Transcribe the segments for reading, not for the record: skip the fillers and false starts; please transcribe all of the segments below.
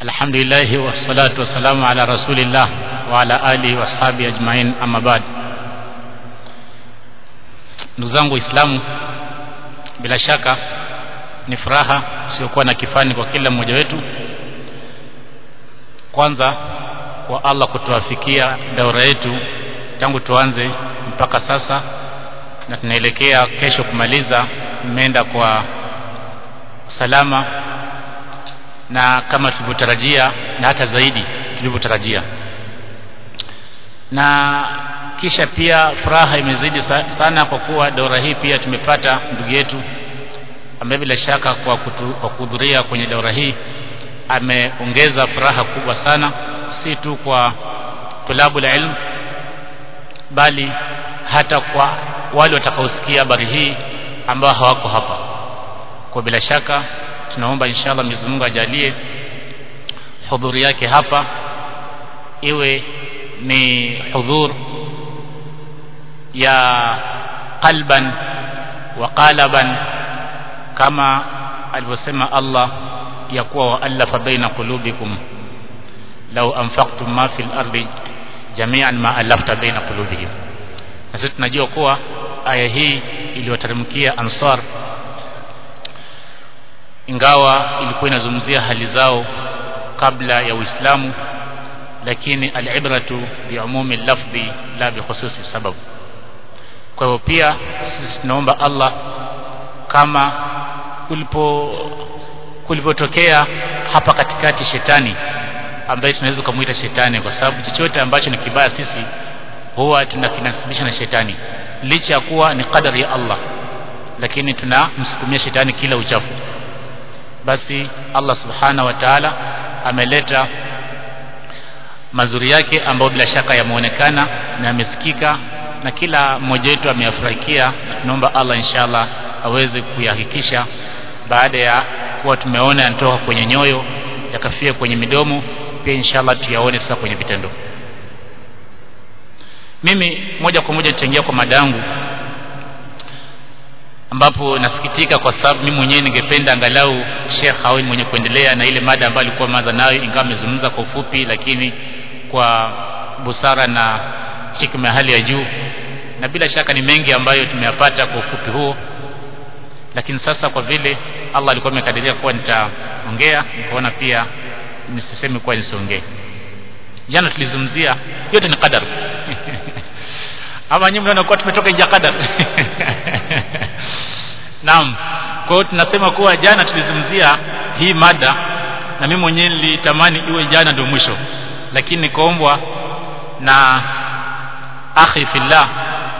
Alhamdulillah wassalatu wassalamu ala rasulillah wa ala alihi washabi ajmain, amma ba'd. Ndugu zangu Waislamu, bila shaka ni furaha isiyokuwa na kifani kwa kila mmoja wetu, kwanza kwa Allah kutuwafikia daura yetu tangu tuanze mpaka sasa, na tunaelekea kesho kumaliza, imeenda kwa salama na kama tulivyotarajia na hata zaidi tulivyotarajia. Na kisha pia furaha imezidi sana kwa kuwa daura hii pia tumepata ndugu yetu ambaye bila shaka kwa kuhudhuria kwenye daura hii ameongeza furaha kubwa sana, si tu kwa tulabu la ilmu bali hata kwa wale watakaosikia habari hii ambao hawako hapa. Kwa bila shaka tunaomba inshallah Mwenyezi Mungu ajalie hudhuri yake hapa iwe ni hudhur ya qalban wa qalaban, kama alivyosema Allah ya kuwa wa'alafa baina qulubikum law anfaqtum ma fil ardi jami'an ma alafta baina qulubihim. Na sisi tunajua kuwa aya hii iliyoteremkia Ansar, ingawa ilikuwa inazungumzia hali zao kabla ya Uislamu, lakini al-ibratu bi umumi lafzi la bi khususi sabab. Kwa hiyo pia sisi tunaomba Allah, kama kulipotokea hapa katikati shetani ambaye tunaweza kumuita shetani, kwa sababu chochote ambacho ni kibaya sisi huwa tunakinasibisha na shetani, licha ya kuwa ni qadari ya Allah, lakini tunamsukumia shetani kila uchafu. Basi Allah subhanahu wa ta'ala ameleta mazuri yake ambayo bila shaka yameonekana na yamesikika na kila mmoja wetu ameyafurahikia. Tunaomba Allah inshallah aweze kuyahakikisha baada ya kuwa tumeona yanatoka kwenye nyoyo yakafia kwenye midomo, pia inshallah tuyaone sasa kwenye vitendo. Mimi moja kwa moja nitaingia kwa mada yangu, ambapo nasikitika kwa sababu mimi mwenyewe ningependa angalau Sheikh awe mwenye kuendelea na ile mada ambayo alikuwa maza nayo, ingawa amezungumza kwa ufupi lakini kwa busara na hikma hali ya juu, na bila shaka ni mengi ambayo tumeyapata kwa ufupi huo. Lakini sasa kwa vile Allah alikuwa amekadiria kuwa nitaongea, nikaona pia nisiseme kwa nisiongee. Jana tulizungumzia yote ni qadar ama nyinyi mnaona kwa tumetoka nje qadar Naam, kwa hiyo tunasema kuwa jana tulizungumzia hii mada, na mimi mwenyewe nilitamani iwe jana ndio mwisho, lakini nikaombwa na akhi fillah,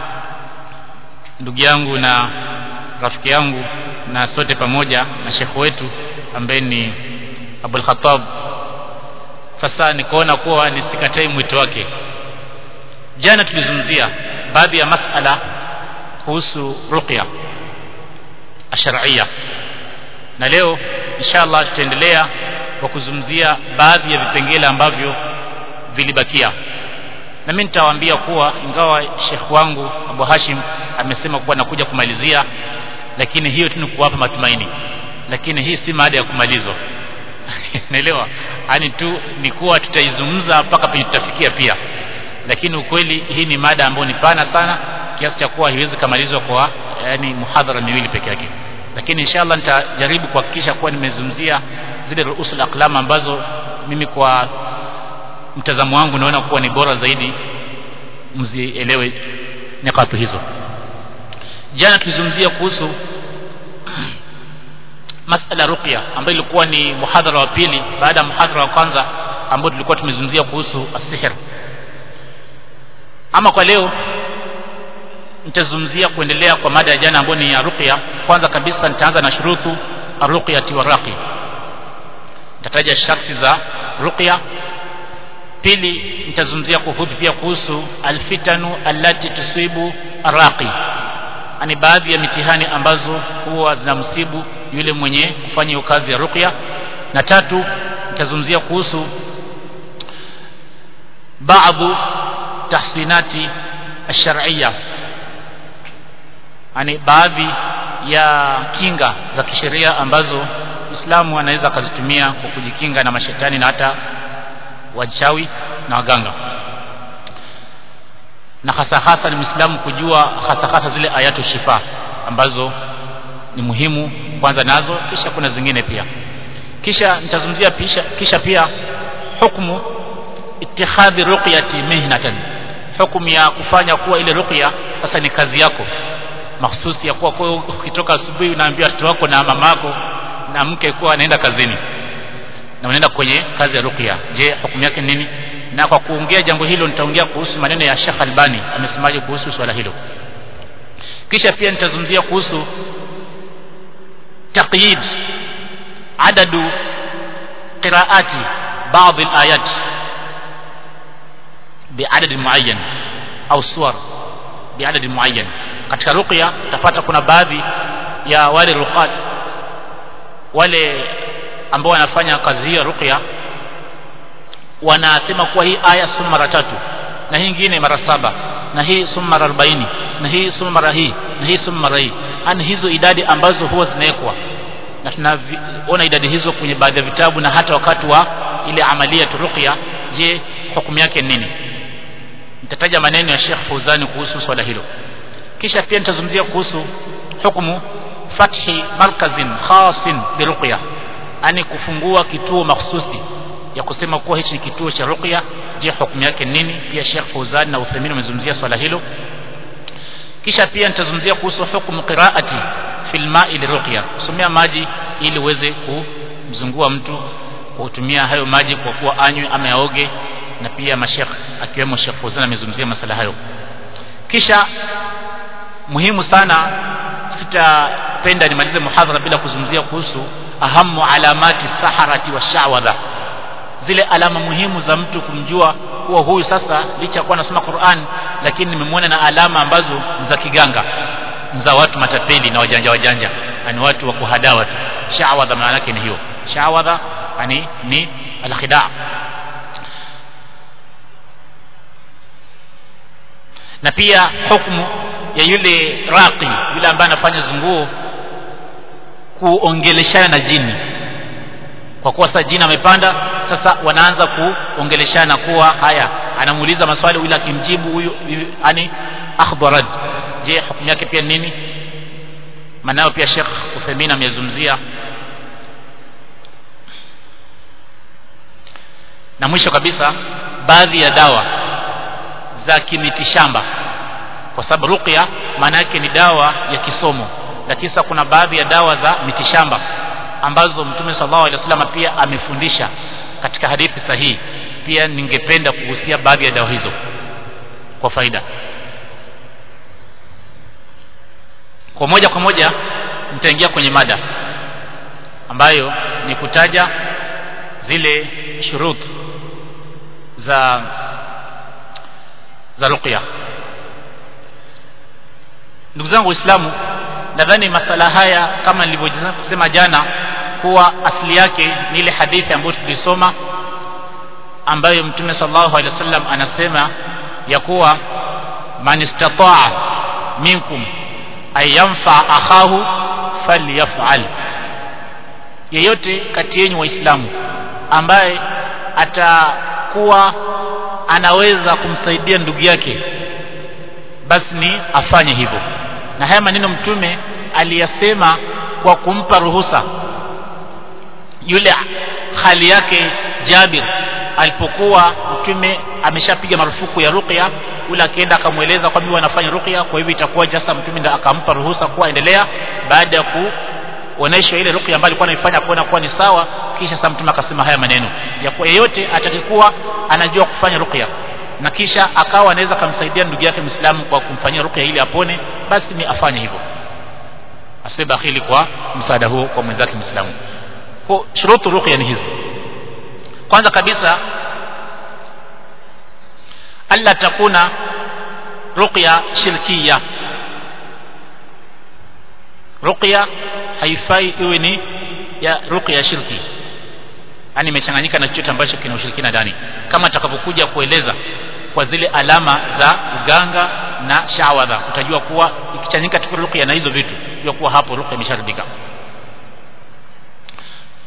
ndugu yangu na rafiki yangu na sote pamoja na shekhu wetu ambaye ni Abul Khattab. Sasa nikaona kuwa nisikatae mwito wake. Jana tulizungumzia baadhi ya masala kuhusu ruqya ash-shar'iyya, na leo inshallah tutaendelea kwa kuzungumzia baadhi ya vipengele ambavyo vilibakia. Na mimi nitawaambia kuwa ingawa Sheikh wangu Abu Hashim amesema kuwa nakuja kumalizia, lakini hiyo tu ni kuwapa matumaini, lakini hii si mada ya kumalizwa naelewa, yani tu ni kuwa tutaizungumza mpaka penye tutafikia pia, lakini ukweli hii ni mada ambayo ni pana sana kiasi cha kuwa haiwezi kumalizwa kwa yani muhadhara miwili peke yake. Lakini inshallah nitajaribu kuhakikisha kuwa nimezungumzia zile ruusul aqlam ambazo mimi kwa mtazamo wangu naona kuwa ni bora zaidi mzielewe nyakati hizo. Jana tulizungumzia kuhusu masala ruqya ambayo ilikuwa ni muhadhara wa pili baada ya muhadhara wa kwanza ambao tulikuwa tumezungumzia kuhusu as-sihr. Ama kwa leo nitazungumzia kuendelea kwa mada ya jana ambayo ni ya ruqya. Kwanza kabisa nitaanza na shurutu ar-ruqyati war-raqi, nitataja sharti za ruqya. Pili nitazungumzia kwa ufupi pia kuhusu al-fitanu allati tusibu ar-raqi, ani baadhi ya mitihani ambazo huwa zinamsibu yule mwenye kufanya kazi ya ruqya. Na tatu nitazungumzia kuhusu baadhi tahsinati ash-shar'iyya, ani baadhi ya kinga za kisheria ambazo Muislamu anaweza kuzitumia kwa kujikinga na mashetani na hata wachawi na waganga. Na hasa ni Muislamu kujua hasa zile ayatu shifa ambazo ni muhimu kwanza nazo, kisha kuna zingine pia. Kisha nitazungumzia kisha pia hukumu ittihadhi ruqyati mihnatan, hukumu ya kufanya kuwa ile ruqya sasa ni kazi yako mahsusi, ya kuwa kwa ukitoka asubuhi unaambia watoto wako na mamako na mke kuwa anaenda kazini na unaenda kwenye kazi ya ruqya. Je, hukumu yake nini? Na kwa kuongea jambo hilo nitaongea kuhusu maneno ya Sheikh Albani amesemaje kuhusu swala hilo. Kisha pia nitazungumzia kuhusu taqyid adadu qiraati baadhi alayat biadad muayyan au suwar biadad muayyan. Katika ruqya utapata kuna baadhi ya wale ruqat wale ambao wanafanya kazi ya ruqya wanasema kuwa hii aya soma mara 3 na hii nyingine mara 7 na hii soma mara 40 na hii soma mara hii na hii soma mara hii. Ani hizo idadi ambazo huwa zinawekwa na tunaona idadi hizo kwenye baadhi ya vitabu na hata wakati wa ile amalia ya ruqya. Je, hukumu yake nini? Nitataja maneno ya Sheikh Fauzani kuhusu swala hilo. Kisha pia nitazungumzia kuhusu hukumu fathi markazin khasin bi ruqya, ani kufungua kituo mahsusi ya kusema kuwa hichi ni kituo cha ruqya. Je, hukumu yake nini? Pia Sheikh Fauzani na Uthaymeen wamezungumzia swala hilo. Kisha pia nitazungumzia kuhusu hukumu qiraati fil ma'i liruqya, kusomea maji ili uweze kumzungua mtu kutumia hayo maji kwa kuwa anywe ama yaoge, na pia mashekh akiwemo Sheikh Fauzan amezungumzia masala hayo. Kisha muhimu sana, sitapenda nimalize muhadhara bila kuzungumzia kuhusu ahamu alamati saharati wa sha'wadha, zile alama muhimu za mtu kumjua kuwa huyu sasa licha kuwa anasoma Qur'an lakini nimemwona na alama ambazo za kiganga, za watu matapeli na wajanja, ani watu wa kuhadaa watu. Sha'wadha maana yake ni hiyo. Sha'wadha yani ni al-khida'. Na pia hukumu ya yule raqi, yule ambaye anafanya zunguo, kuongeleshana na jini, kwa kuwa sasa jini amepanda, sasa wanaanza kuongeleshana kuwa haya, anamuuliza maswali ila akimjibu huyu yani akhbarad. Je, hukumu yake pia nini? Manao pia Sheikh Uthaymeen amezungumzia. Na mwisho kabisa, baadhi ya dawa za kimitishamba, kwa sababu ruqya maana yake ni dawa ya kisomo, lakini sasa kuna baadhi ya dawa za mitishamba ambazo Mtume sallallahu alaihi wasallam pia amefundisha katika hadithi sahihi. Pia ningependa kugusia baadhi ya dawa hizo kwa faida. Kwa moja nitaingia kwenye mada ambayo ni kutaja zile shurut za ruqya. Ndugu zangu Waislamu, nadhani masala haya kama nilivyosema jana kuwa asili yake ni ile hadithi ambayo tulisoma, ambayo Mtume sallallahu alaihi wasallam anasema ya kuwa man istata'a minkum ay yanfa akhahu falyaf'al, yeyote kati yenu Waislamu ambaye atakuwa anaweza kumsaidia ndugu yake basi ni afanye hivyo. Na haya maneno Mtume aliyasema kwa kumpa ruhusa yule hali yake Jabir, alipokuwa Mtume ameshapiga marufuku ya ruqya, ule akaenda akamweleza kwa mimi anafanya ruqya, kwa hivyo itakuwa sasa Mtume ndio akampa ruhusa kuwa endelea, baada ya kuonesha ile ruqya ambayo alikuwa anaifanya kuona kuwa ni sawa. Kisha sasa Mtume akasema haya maneno ya kwa yeyote atakayekuwa anajua kufanya ruqya na kisha akawa anaweza kumsaidia ndugu yake Muislamu kwa kumfanyia ruqya ili apone, basi ni afanye hivyo, asibakhili kwa msaada huo kwa mwenzake Muislamu. Kwa shurutu ruqya ni hizi. Kwanza kabisa, alla takuna ruqya shirkiya. Ruqya haifai iwe ni ya ruqya shirki, yani imechanganyika na chochote ambacho kina ushirikina ndani, kama atakapokuja kueleza kwa zile alama za uganga na sha'wadha. Utajua kuwa ikichanganyika tu ruqya na hizo vitu, jua kuwa hapo ruqya imesharibika.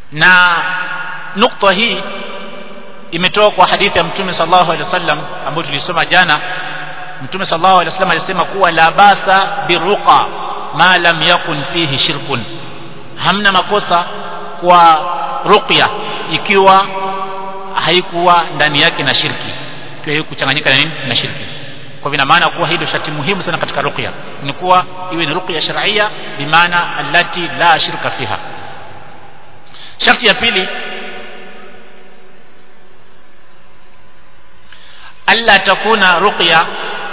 Na nukta hii imetoka kwa hadithi ya Mtume sallallahu alaihi wasallam ambayo tulisoma jana. Mtume sallallahu alaihi wasallam alisema kuwa la basa biruqa ma lam yakun fihi shirkun, hamna makosa kwa ruqya ikiwa haikuwa ndani yake na shirki, ikiwa kuchanganyika na nini, na shirki. Kwa vina maana kuwa hilo sharti muhimu sana katika ruqya ni kuwa iwe ni ruqya shar'iyya bi maana allati la shirka fiha. Sharti ya pili, alla takuna ruqya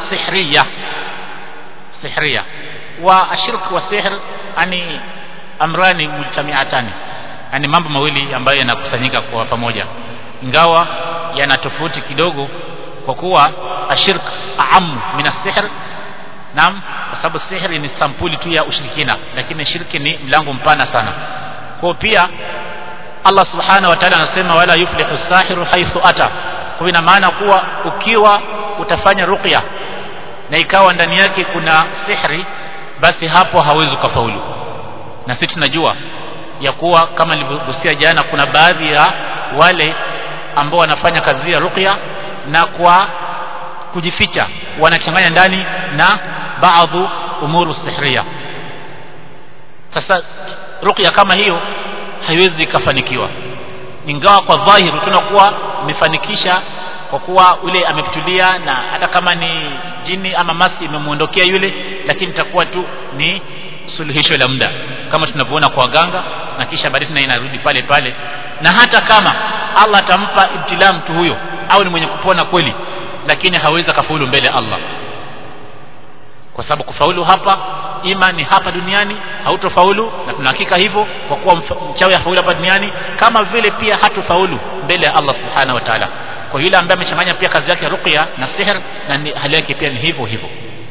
sihriya wa ashirk wa sihr ani amrani mujtami'atani, yani mambo mawili ambayo yanakusanyika kwa pamoja, ingawa yana tofauti kidogo, kwa kuwa ashirk aamu min as-sihr. Naam, kwa sababu sihri ni sampuli tu ya ushirikina, lakini shirki ni mlango mpana sana. Kwa pia Allah subhanahu wa ta'ala anasema wala yuflihu as-sahiru haythu ata. Kwa ina maana kuwa ukiwa utafanya ruqya na ikawa ndani yake kuna sihri, basi hapo hawezi kufaulu. Na sisi tunajua ya kuwa kama nilivyogusia jana, kuna baadhi ya wale ambao wanafanya kazi ya ruqya na kwa kujificha wanachanganya ndani na baadhi umuru sihriya. Sasa ruqya kama hiyo haiwezi kufanikiwa, ingawa kwa dhahiri tunakuwa umefanikisha kwa kuwa ule ametulia, na hata kama ni jini ama masi imemuondokea yule, lakini itakuwa tu ni suluhisho la muda kama tunavyoona kwa waganga, na kisha baadaye tena inarudi pale pale. Na hata kama Allah atampa ibtila mtu huyo au ni mwenye kupona kweli, lakini hawezi kufaulu mbele Allah, kwa sababu kufaulu hapa imani hapa duniani hautofaulu, na tunahakika hivyo kwa kuwa mchawi hafaulu hapa duniani, kama vile pia hatofaulu mbele ya Allah subhanahu wa ta'ala. Kwa yule ambaye amechanganya pia kazi yake ruqya na sihr, na hali yake pia ni hivyo hivyo.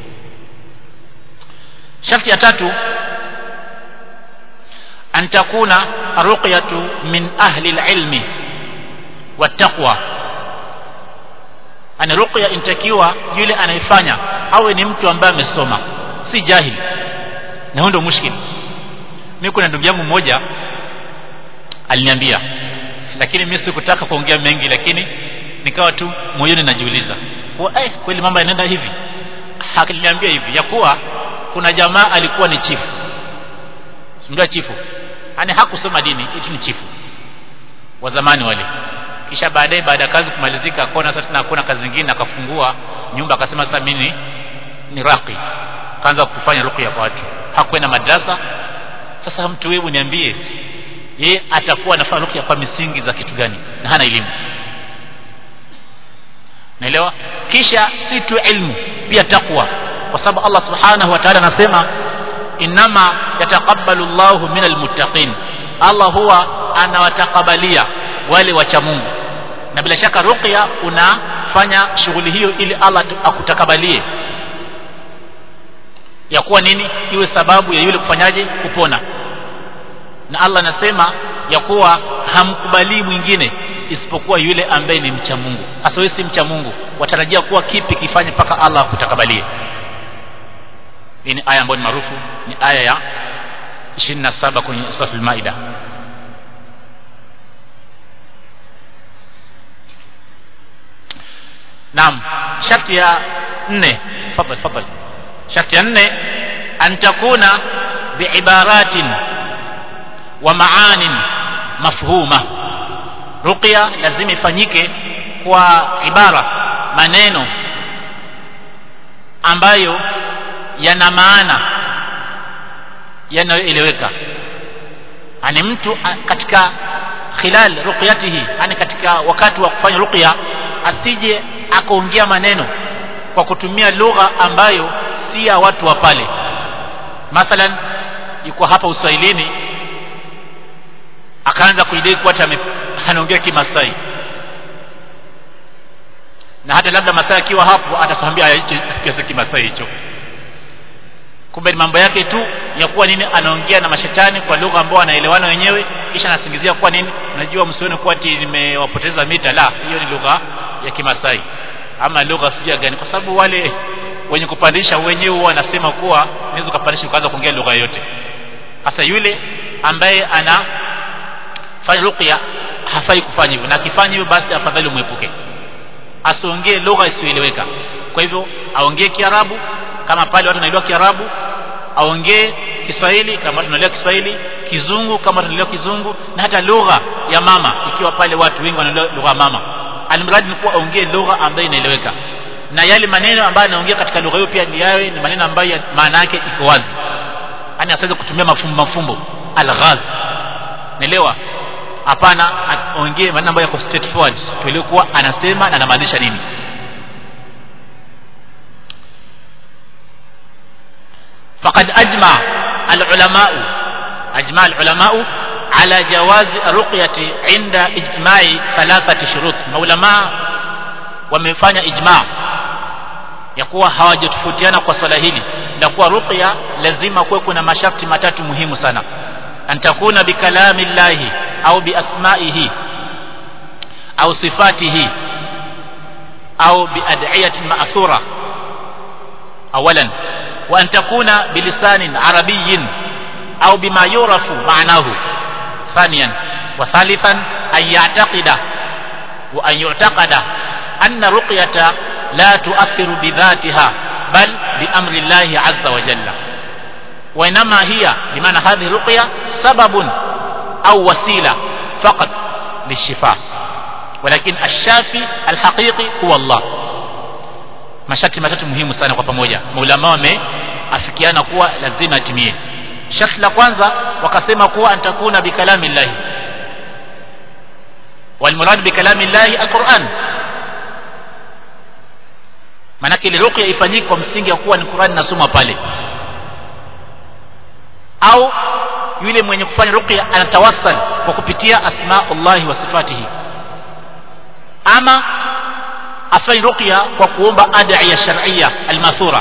Sharti ya tatu, an takuna ruqyatu min ahli al-ilmi wat-taqwa. Ana ruqya intakiwa yule anayefanya awe ni mtu ambaye amesoma, si jahili. Na huo ndio mushkil. Mimi kuna ndugu yangu mmoja aliniambia, lakini mimi sikutaka kuongea mengi, lakini nikawa tu moyoni najiuliza kwa kweli mambo yanaenda hivi. Akaniambia hivi ya kuwa kuna jamaa alikuwa ni chifu, ndio chifu, yani hakusoma dini, eti ni chifu wa zamani wale. Kisha baadaye baada ya kazi kumalizika akaona sasa tena hakuna kazi nyingine, akafungua nyumba akasema sasa mimi ni raqi, kaanza kufanya ruqya kwa watu. Hakwenda madrasa. Sasa mtu wewe niambie, yeye atakuwa anafanya ruqya kwa misingi za kitu gani na hana elimu? Naelewa. Kisha si tu ilmu, pia takwa, kwa sababu Allah subhanahu wa ta'ala anasema inma yataqabbalu Allahu minal muttaqin, Allah huwa anawatakabalia wale wacha Mungu. Na bila shaka ruqya unafanya shughuli hiyo ili Allah akutakabalie, ya kuwa nini, iwe sababu ya yule kufanyaje, kupona. Na Allah anasema ya kuwa hamkubali mwingine isipokuwa yule ambaye ni mcha Mungu. Hasa wewe si mcha Mungu, watarajia kuwa kipi kifanye mpaka Allah akutakabalie? Hii ni aya ambayo ni maarufu, ni aya ya 27 kwenye sura al-Maida. Naam, sharti ya 4, tafadhali. Sharti ya 4, an takuna biibaratin wa maanin mafhuma. Ruqya lazima ifanyike kwa ibara, maneno ambayo yana maana yanayoeleweka. Ani mtu katika khilal ruqyatihi, ani katika wakati wa kufanya ruqya, asije akaongea maneno kwa kutumia lugha ambayo si ya watu wa pale. Mathalan yuko hapa Uswahilini akaanza kuidai kuwa anaongea Kimasai, na hata labda Masai akiwa hapo atasambia hicho Kimasai hicho, kumbe ni mambo yake tu ya kuwa nini, anaongea na mashetani kwa lugha ambayo anaelewana wenyewe, kisha anasingizia kuwa nini, unajua msione kuwa ati nimewapoteza mita. La, hiyo ni lugha ya Kimasai ama lugha sija gani, kwa sababu wale wenye kupandisha wenyewe wanasema kuwa unaweza kupandisha ukaanza kuongea lugha yote. Hasa yule ambaye ana fanya ruqya hafai kufanya hivyo, na akifanya hivyo basi afadhali muepuke, asiongee lugha isiyoeleweka. Kwa hivyo aongee Kiarabu kama pale watu wanaelewa Kiarabu, aongee Kiswahili kama watu wanaelewa Kiswahili, Kizungu kama watu wanaelewa Kizungu, na hata lugha ya mama ikiwa pale watu wengi wanaelewa lugha ya mama. Almradi ni kuwa aongee lugha ambayo inaeleweka, na yale maneno ambayo anaongea katika lugha hiyo pia ni yawe ni maneno ambayo maana yake iko wazi, yani asiweze kutumia mafumbo alghaz, naelewa. Hapana, aongee maneno ambayo yako straightforward, tuelewe kuwa anasema na anamaanisha nini. فقد أجمع العلماء على جواز الرقية عند إجماع 3 شروط. maulama wamefanya ijma ya kuwa hawajatofautiana kwa swala hili na kuwa ruqya lazima kuwe kuna masharti matatu muhimu sana: antakuna bikalami llahi au biasmaihi au sifatihi au biad'iyatin ma'thura awalan, wa an takuna bilisanin arabiyyin au bima yurafu ma'nahu thaniyan, wa thalithan an ya'taqida wa an yu'taqada anna ruqyata la tu'athiru bidhatiha bal biamri llahi azza wa jalla, wa inma hiya bimaana hadhihi ruqya sababun au wasila faqat lishifa, walakin ash-shafi al-haqiqi huwa Allah. Masharti matatu muhimu sana kwa pamoja maulama wameafikiana kuwa lazima atimie. Sharti la kwanza wakasema kuwa antakuna bikalami llahi, wal murad bikalami llahi al-Qur'an. Maana ile ruqya ifanyike kwa msingi wa kuwa ni Qur'an nasoma pale, au yule mwenye kufanya ruqya anatawassal kwa kupitia asma'ullahi wa sifatihi, ama afanye ruqya kwa kuomba ad'iya shar'iyya al-mathura.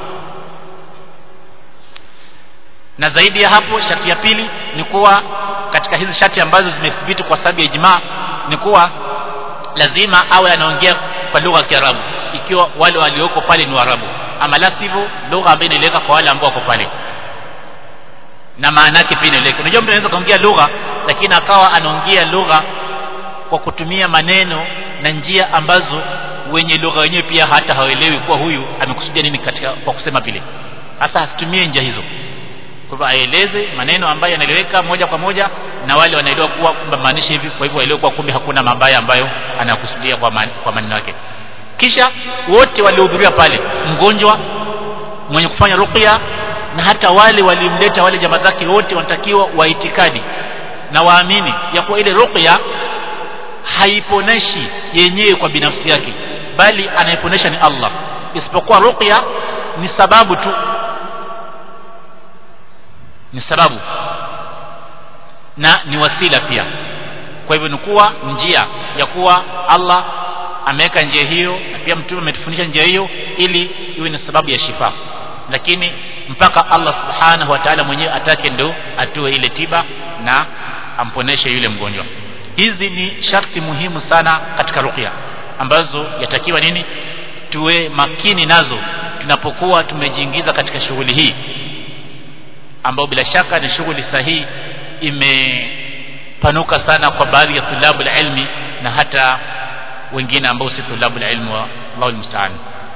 Na zaidi ya hapo, sharti ya pili ni kuwa katika hizi sharti ambazo zimethibiti kwa sababu ya ijma ni kuwa lazima awe anaongea kwa lugha ya Kiarabu ikiwa wale walioko pale ni Waarabu, ama la sivyo lugha ambayo inaeleweka kwa wale ambao wako pale na maana yake pia inaeleweka. Unajua mtu anaweza kaongea lugha lakini akawa anaongea lugha kwa kutumia maneno na njia ambazo wenye lugha wenyewe pia hata hawaelewi kuwa huyu amekusudia nini katika kwa kusema vile. Hasa asitumie njia hizo, kwa hivyo aeleze maneno ambayo yanaeleweka moja kwa moja na wale wanaelewa kuwa kumbe maanisha hivi, kwa hivyo waelewe kuwa kumbe hakuna mabaya ambayo anakusudia kwa maneno yake. Kisha wote waliohudhuria pale, mgonjwa, mwenye kufanya ruqya na hata wale walimleta wale jamaa zake, wote wanatakiwa waitikadi na waamini ya kuwa ile ruqya haiponeshi yenyewe kwa binafsi yake, bali anayeponesha ni Allah, isipokuwa ruqya ni sababu tu, ni sababu na ni wasila pia. Kwa hivyo ni kuwa njia ya kuwa Allah ameweka njia hiyo na pia mtume ametufundisha njia hiyo ili iwe ni sababu ya shifa, lakini mpaka Allah subhanahu wa ta'ala mwenyewe atake ndo atoe ile tiba na amponeshe yule mgonjwa. Hizi ni sharti muhimu sana katika ruqya ambazo yatakiwa nini tuwe makini nazo tunapokuwa tumejiingiza katika shughuli hii, ambao bila shaka ni shughuli sahihi, imepanuka sana kwa baadhi ya tulabu ilmi na hata wengine ambao si tulabu ilmu, wa Allahu musta'an.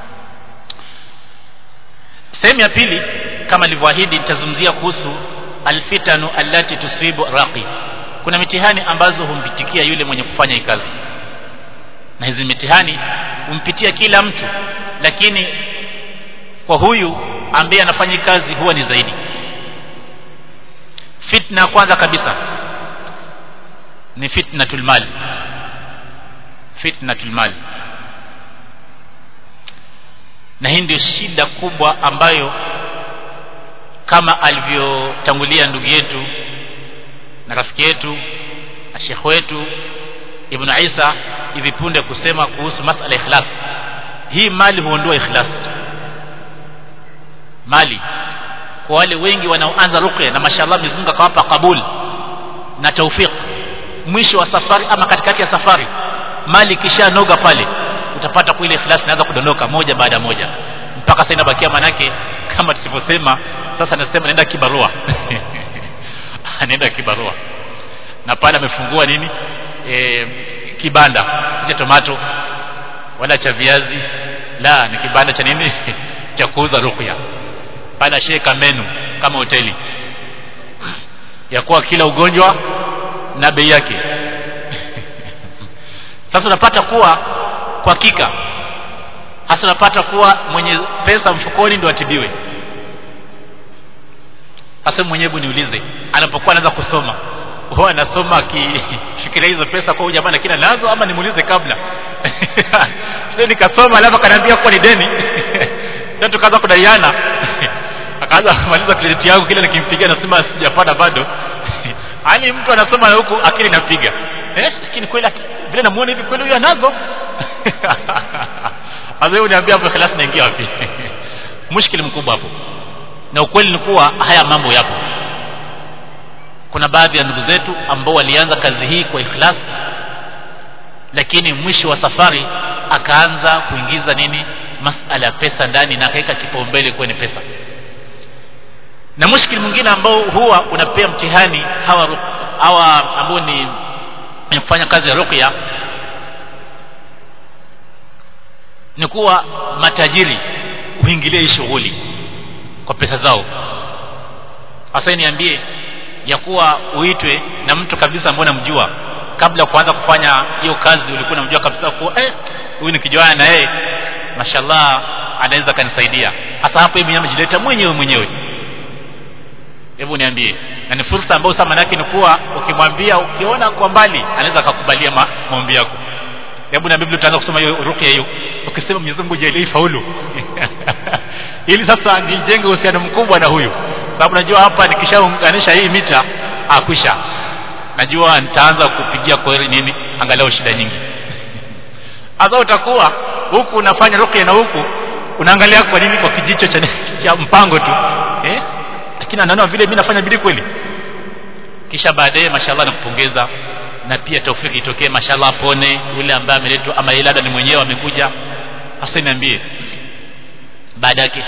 Sehemu ya pili kama nilivyoahidi nitazungumzia kuhusu alfitanu allati tusibu raqi. Kuna mitihani ambazo humpitikia yule mwenye kufanya hii kazi, na hizi mitihani humpitia kila mtu, lakini kwa huyu ambaye anafanya kazi huwa ni zaidi. Fitna kwanza kabisa ni fitnatul mal. Fitnatul mal, na hii ndio shida kubwa ambayo kama alivyotangulia ndugu yetu na rafiki yetu na shekhi wetu Ibn Isa hivi punde kusema kuhusu masala ikhlas. Hii mali huondoa ikhlas. Mali kwa wale wengi wanaoanza ruqya na mashallah Mwenyezi Mungu akawapa kabul na tawfik, mwisho wa safari ama katikati ya safari mali kisha noga pale, utapata kuile ikhlas inaanza kudondoka moja baada moja mpaka sasa inabakia, manake kama tusivyosema sasa, nasema naenda kibarua anaenda kibarua. na pale amefungua nini kibanda cha tomato wala cha viazi, la ni kibanda cha nini cha kuuza ruqya. Pale sheka menu kama hoteli ya kuwa kila ugonjwa na bei yake. Sasa unapata kuwa kwa hakika hasa unapata kuwa mwenye pesa mfukoni ndio atibiwe. Hasa mwenyewe niulize, anapokuwa anaanza kusoma huwa anasoma akifikiria hizo pesa kwa jamaa lakini nazo, ama nimuulize kabla sasa nikasoma alafu akaniambia kwa ni deni sasa tukaanza kudaiana akaanza kumaliza credit yangu, kile nikimpigia nasema sijapata bado yani mtu anasoma na huku akili inapiga lakini kweli vile namuona hivi kweli huyu anazo hapo uniambia hapo class naingia wapi mushkili mkubwa hapo. Na ukweli ni kuwa haya mambo yapo. Kuna baadhi ya ndugu zetu ambao walianza kazi hii kwa ikhlas, lakini mwisho wa safari akaanza kuingiza nini masala ya pesa ndani na akaweka kipaumbele kwenye pesa. Na mushkili mwingine ambao huwa unapea mtihani hawa ambao ni kufanya kazi ya ruqya ni kuwa matajiri kuingilia shughuli kwa pesa zao. Hasa niambie ya kuwa uitwe na mtu kabisa ambaye unamjua, kabla kuanza kufanya hiyo kazi ulikuwa unamjua kabisa kuwa huyu nikijuana na yeye mashallah anaweza kanisaidia. Hasa hapo yeye amejileta mwenyewe. Hebu niambie, na ni fursa ambayo sasa manake ni kuwa ukimwambia ukiona kwa mbali anaweza akakubalia maombi yako. Hebu na Biblia tutaanza kusoma hiyo ruqya hiyo, ukisema Mwenyezi Mungu jalie faulu ili sasa nijenge uhusiano mkubwa na huyu, sababu najua hapa nikishaunganisha hii mita akwisha, najua nitaanza kupigia kwa nini angalau shida nyingi sasa utakuwa huku unafanya ruqya na huku unaangalia kwa nini kwa kijicho cha mpango tu lakini anaona vile mimi nafanya bidii kweli. Kisha baadaye mashallah nakupongeza, na pia taufiki itokee mashallah apone yule ambaye ameletwa, ama yule ni mwenyewe amekuja. Hasa niambie baada yake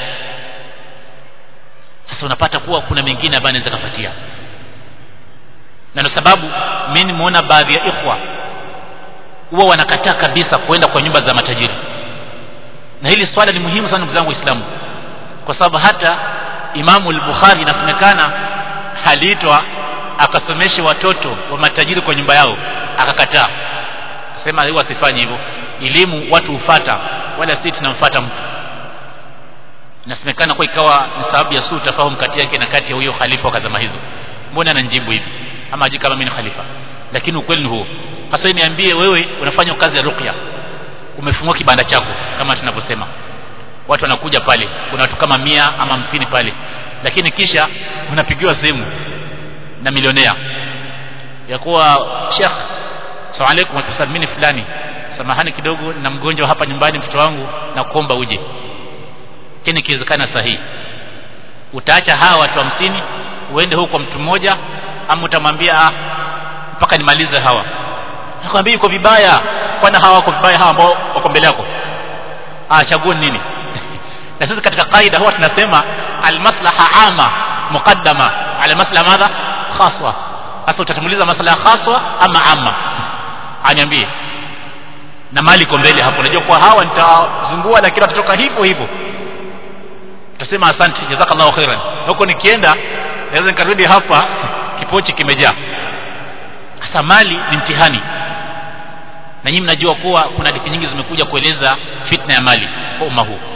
sasa unapata kuwa kuna mengine ambayo anaweza kufuatia. Na ndio sababu mimi nimeona baadhi ya ikhwa huwa wanakataa kabisa kwenda kwa nyumba za matajiri. Na hili swala ni muhimu sana ndugu zangu Waislamu, kwa sababu hata Imamu al-Bukhari inasemekana aliitwa akasomeshe watoto wa matajiri kwa nyumba yao, akakataa. Sema yeye asifanye hivyo, elimu watu hufuata wala si tunamfuata mtu. Inasemekana kwa ikawa ni sababu ya suu tafahamu kati yake na kati ya huyo khalifa wa zama hizo. Mbona ananijibu hivi ama aje kama mimi ni khalifa? Lakini ukweli ni huo. Sasa niambie wewe unafanya kazi ya ruqya, umefungua kibanda chako kama tunavyosema, watu wanakuja pale, kuna watu kama 100 ama 50 pale, lakini kisha unapigiwa simu na milionea ya kuwa Sheikh salamu alaykum watusamini fulani, samahani kidogo na mgonjwa hapa nyumbani mtoto wangu na kuomba uje. Kile kiwezekana sahihi, utaacha hawa watu 50 uende huko kwa mtu mmoja, ama utamwambia mpaka nimalize hawa? Nakwambia yuko vibaya. Kwani hawa wako vibaya hawa ambao wako mbele yako? Chagua nini? Na sisi katika kaida huwa tunasema almaslaha ama muqaddama ala maslaha madha khaswa. Sasa utatanguliza maslaha khaswa ama amma? Aniambie. Na mali iko mbele hapo, unajua kwa hawa nitazungua lakini watatoka hivyo tutasema asante jazakallahu khairan, huko nikienda naweza nikarudi hapa kipochi kimejaa. Sasa mali ni mtihani, na nyinyi mnajua kuwa kuna hadithi nyingi zimekuja kueleza fitna ya mali kwa umma huu.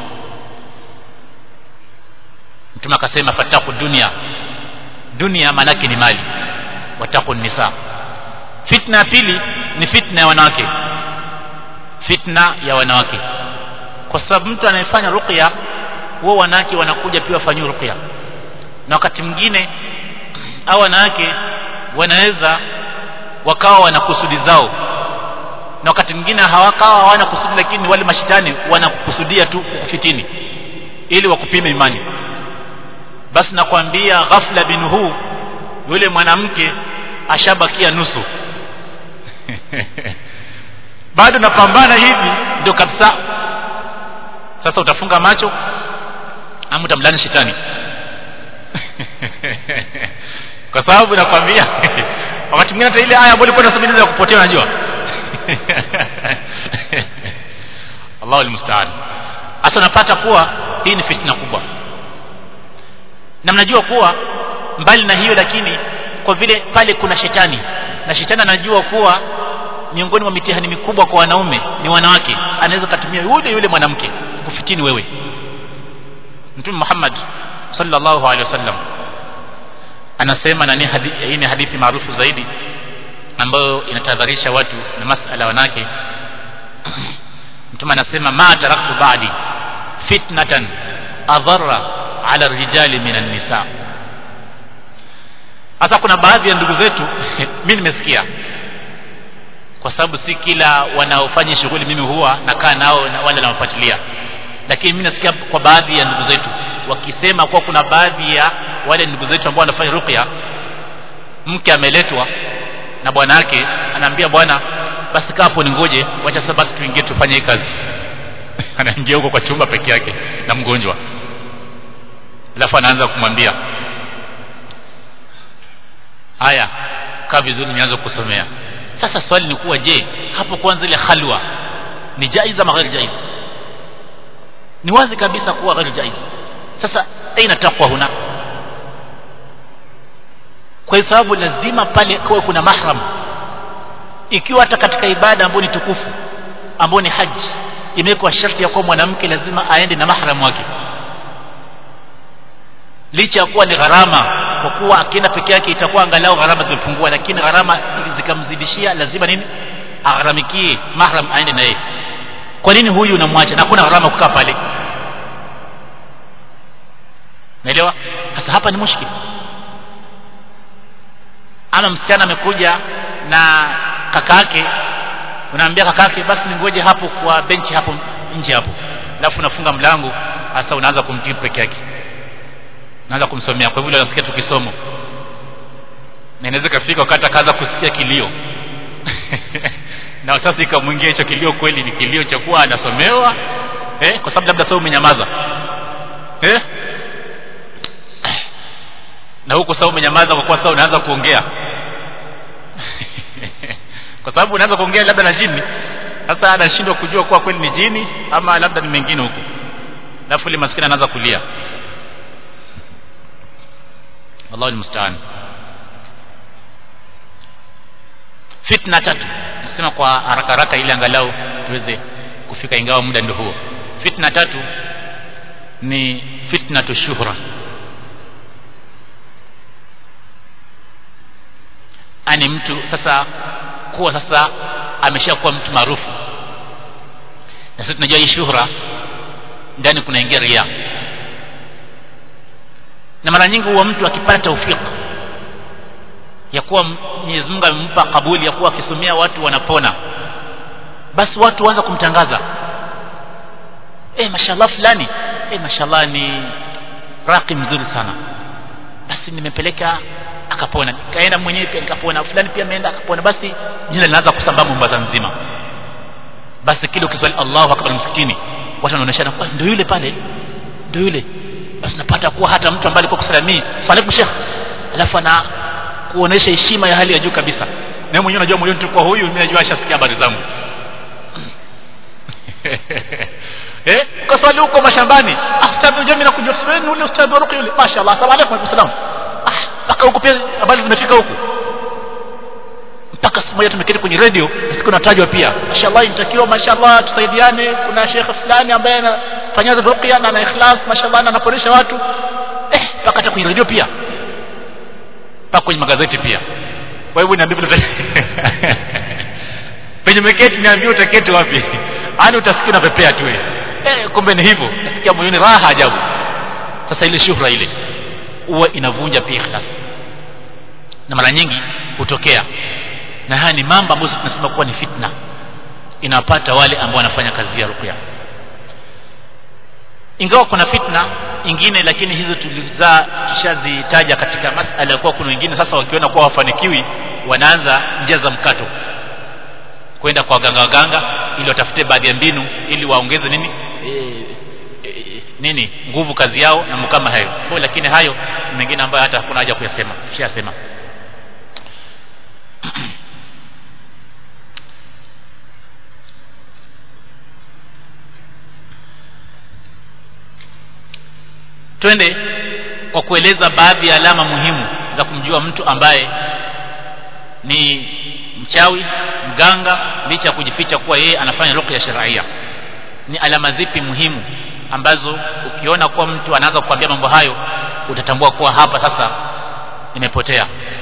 Mtume akasema fataku dunia maana yake ni mali, wataku nisa. Fitna ya pili ni fitna ya wanawake, kwa sababu mtu anayefanya ruqya wao wanawake wanakuja pia wafanywe ruqya, na wakati mwingine hao wanawake wanaweza wakawa wana kusudi zao, na wakati mwingine hawana kusudi, lakini wale mashitani wanakusudia tu kufitini ili wakupime imani. Basi nakwambia ghafla binhu yule mwanamke ashabakia nusu bado napambana hivi ndio kabisa. Sasa utafunga macho ama utamlani shetani kwa sababu nakwambia wakati mwingine hata ile aya ambayo ilikuwa inasubiri kupotea unajua. Allahu almusta'an. Hata napata kuwa hii ni fitna kubwa. Na mnajua kuwa mbali na hiyo, lakini kwa vile pale kuna shetani, na shetani anajua kuwa miongoni mwa mitihani mikubwa kwa wanaume ni wanawake, anaweza kutumia yule mwanamke kufitini wewe. Mtume Muhammad sallallahu alaihi wasallam anasema, na hii ni hadithi maarufu zaidi ambayo inatadharisha watu na masala wanawake. Mtume anasema, ma taraktu ba'di fitnatan adharra ala ar-rijali minan nisa. Hata kuna baadhi ya ndugu zetu mimi nimesikia, kwa sababu si kila wanaofanya shughuli mimi huwa nakaa nao na wala nawafuatilia, lakini mimi nasikia kwa baadhi ya ndugu zetu wakisema kwa kuna baadhi ya wale ndugu zetu ambao wanafanya ruqya, mke ameletwa na bwana yake, anaambia bwana basi kaa hapo ningoje, wacha sasa basi tuingie tufanye hii kazi. Anaingia huko kwa chumba peke yake na mgonjwa, alafu anaanza kumwambia haya, kaa vizuri nianze kusomea. Sasa swali ni kuwa, je, hapo kwanza ile khalwa ni jaiza ama ghairi jaiz? Ni wazi kabisa kuwa ghairi jaiz. Sasa aina takwa huna? Kwa sababu lazima pale kwa kuna mahram. Ikiwa hata katika ibada ambayo ni tukufu, ambayo ni haji, imekuwa sharti ya kuwa mwanamke lazima aende na mahram wake, licha ya kuwa ni gharama, kwa kuwa akienda peke yake itakuwa angalau gharama zimepungua, lakini gharama zikamzidishia, lazima nini, agharamikie mahram aende naye. Kwa nini huyu unamwacha na kuna gharama kukaa pale? Naelewa? Sasa hapa ni mushkil. Ama msichana amekuja na kakake, unaambia kakake basi ningoje hapo kwa benchi hapo nje hapo, alafu unafunga mlango, hasa unaanza kumtibu peke yake, unaanza kumsomea. Kwa hivyo unasikia tukisomo, na inaweza kufika wakati akaanza kusikia kilio na sasa ikamwingia hicho kilio, kweli ni kilio cha kuwa anasomewa kwa sababu labda sasa umenyamaza na huko sasa umenyamaza kwa kuwa sasa unaanza kuongea kwa sababu unaanza kuongea labda na jini. Sasa anashindwa kujua kuwa kweli ni jini ama labda ni mengine huko, alafu ile maskini anaanza kulia. Allahu almusta'an. Fitna tatu nasema kwa haraka haraka ili angalau tuweze kufika, ingawa muda ndio huo. Fitna tatu ni fitnatu shuhra. Ani mtu sasa kuwa sasa ameshakuwa mtu maarufu, na sisi tunajua hii shuhra ndani kunaingia riya, na mara nyingi huwa mtu akipata taufiki ya kuwa Mwenyezi Mungu amempa kabuli ya kuwa akisomea watu wanapona, basi watu waanza kumtangaza, mashallah fulani, mashallah ni raqi mzuri sana, basi nimepeleka akapona, kaenda mwenyewe pia nikapona, fulani pia ameenda akapona, basi jina linaanza kusambaa Mombasa nzima. Basi kile ukiswali Allahu akbar msikitini, watu wanaonyeshana ndio yule pale, ndio yule. Basi napata kuwa hata mtu ambaye alikuwa kusalimia salamu sheikh, alafu ana kuonesha heshima ya hali ya juu kabisa, na mwenyewe unajua moyoni tu kwa huyu mimi najua ashasikia habari zangu kwa swali huko mashambani, ustadhi jamii na kujua sasa yule ustadhi wa ruqya yule, mashaallah, asalamu alaykum wa salam, mpaka huko pia habari zimefika huko, mpaka siku moja tumeketi kwenye radio, siku natajwa pia, mashaallah inatakiwa mashaallah tusaidiane, kuna sheikh fulani ambaye anafanya ruqya na ana ikhlas mashaallah na anaporesha watu, mpaka hata kwenye radio pia, mpaka kwenye magazeti pia. Kwa hivyo niambie vile penye meketi, niambie utaketi wapi? Hadi utasikia na pepea tu kumbe ni hivyo, nasikia moyoni raha ajabu. Sasa ile shuhra ile huwa inavunja pia ikhlas, na mara nyingi hutokea, na haya ni mambo ambayo tunasema kuwa ni fitna inapata wale ambao wanafanya kazi ya ruqya. Ingawa kuna fitna ingine, lakini hizo tulizazitaja katika masala kwa kuna wengine sasa wakiona kuwa wafanikiwi, wanaanza njia za mkato kwenda kwa waganga ili watafute baadhi ya mbinu ili waongeze nini nguvu kazi yao na mkama hayo. Lakini hayo mengine ambayo hata hakuna haja kuyasema, tushasema. Twende kwa kueleza baadhi ya alama muhimu za kumjua mtu ambaye ni mchawi, mganga, licha ya kujificha kuwa yeye anafanya ruqya sharia. Ni alama zipi muhimu ambazo ukiona kwa mtu anaanza kukwambia mambo hayo utatambua kuwa hapa sasa imepotea,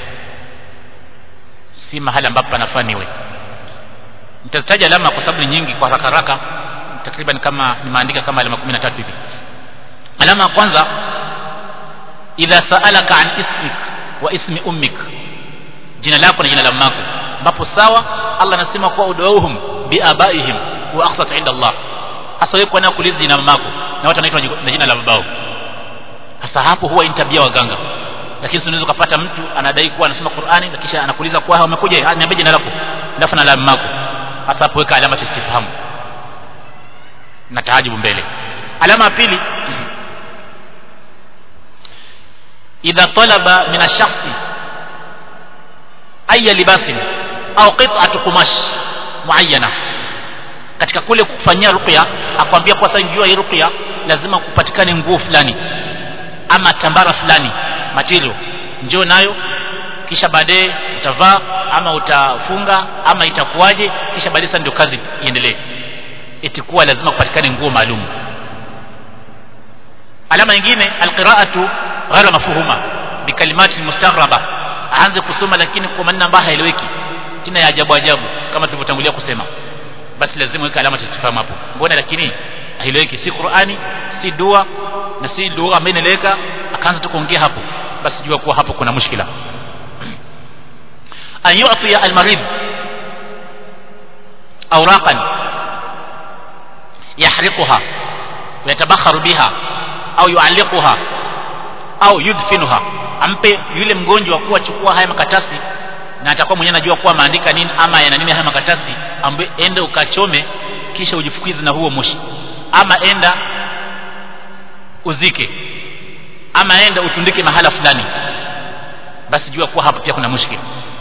si mahali ambapo panafaniwe? Nitataja alama kwa sababu ni nyingi kwa haraka, takriban kama nimeandika kama alama 13 hivi. Alama ya kwanza, idha sa'alaka an ismik wa ismi ummik, jina lako na jina la mamako, ambapo sawa Allah anasema kwa ud'uuhum biabaihim wa aqsat 'inda Allah. Hasa wewe kwa nini kuuliza jina la mamako na watu wanaitwa na jina la babao? Hasa hapo huwa intabia waganga. Lakini unaweza kupata mtu anadai kuwa anasoma Qur'ani na kisha anakuuliza kwa umekuja, niambie jina lako alafu na la mamako. Hasa hapo weka alama istifhamu na tahajibu mbele. Alama ya pili, idha talaba min ash-shakhsi ay libasin au qit'atu qumash muayyana, katika kule kufanyia ruqya akwambia kwa sasa njoo hii ruqya lazima kupatikane nguo fulani ama tambara fulani material, njoo nayo kisha baadaye utavaa ama utafunga ama itakuwaje, kisha baadaye sasa ndio kazi iendelee. Itakuwa lazima kupatikane nguo maalum. Alama nyingine, alqira'atu ghayra mafhuma bikalimati mustaghraba, aanze kusoma lakini kwa maneno ambayo haeleweki, tena ya ajabu ajabu kama tulivyotangulia kusema, basi lazima weka alama istifhamu hapo. Mbona lakini haeleweki, si Qur'ani, si dua na si lugha ambayo inaeleweka, akaanza tu kuongea hapo, basi jua kuwa hapo kuna mushkila. An yu'ti al-marid awraqan yahriquha wa yatabakharu biha au yu'alliquha au yudfinuha, ampe yule mgonjwa kuwa chukua haya makatasi, na atakuwa mwenyewe anajua kuwa maandika nini ama yana nini haya makatasi, ambaye ende ukachome kisha ujifukize na huo moshi, ama enda uzike, ama enda utundike mahala fulani, basi jua kuwa hapo pia kuna mushkil.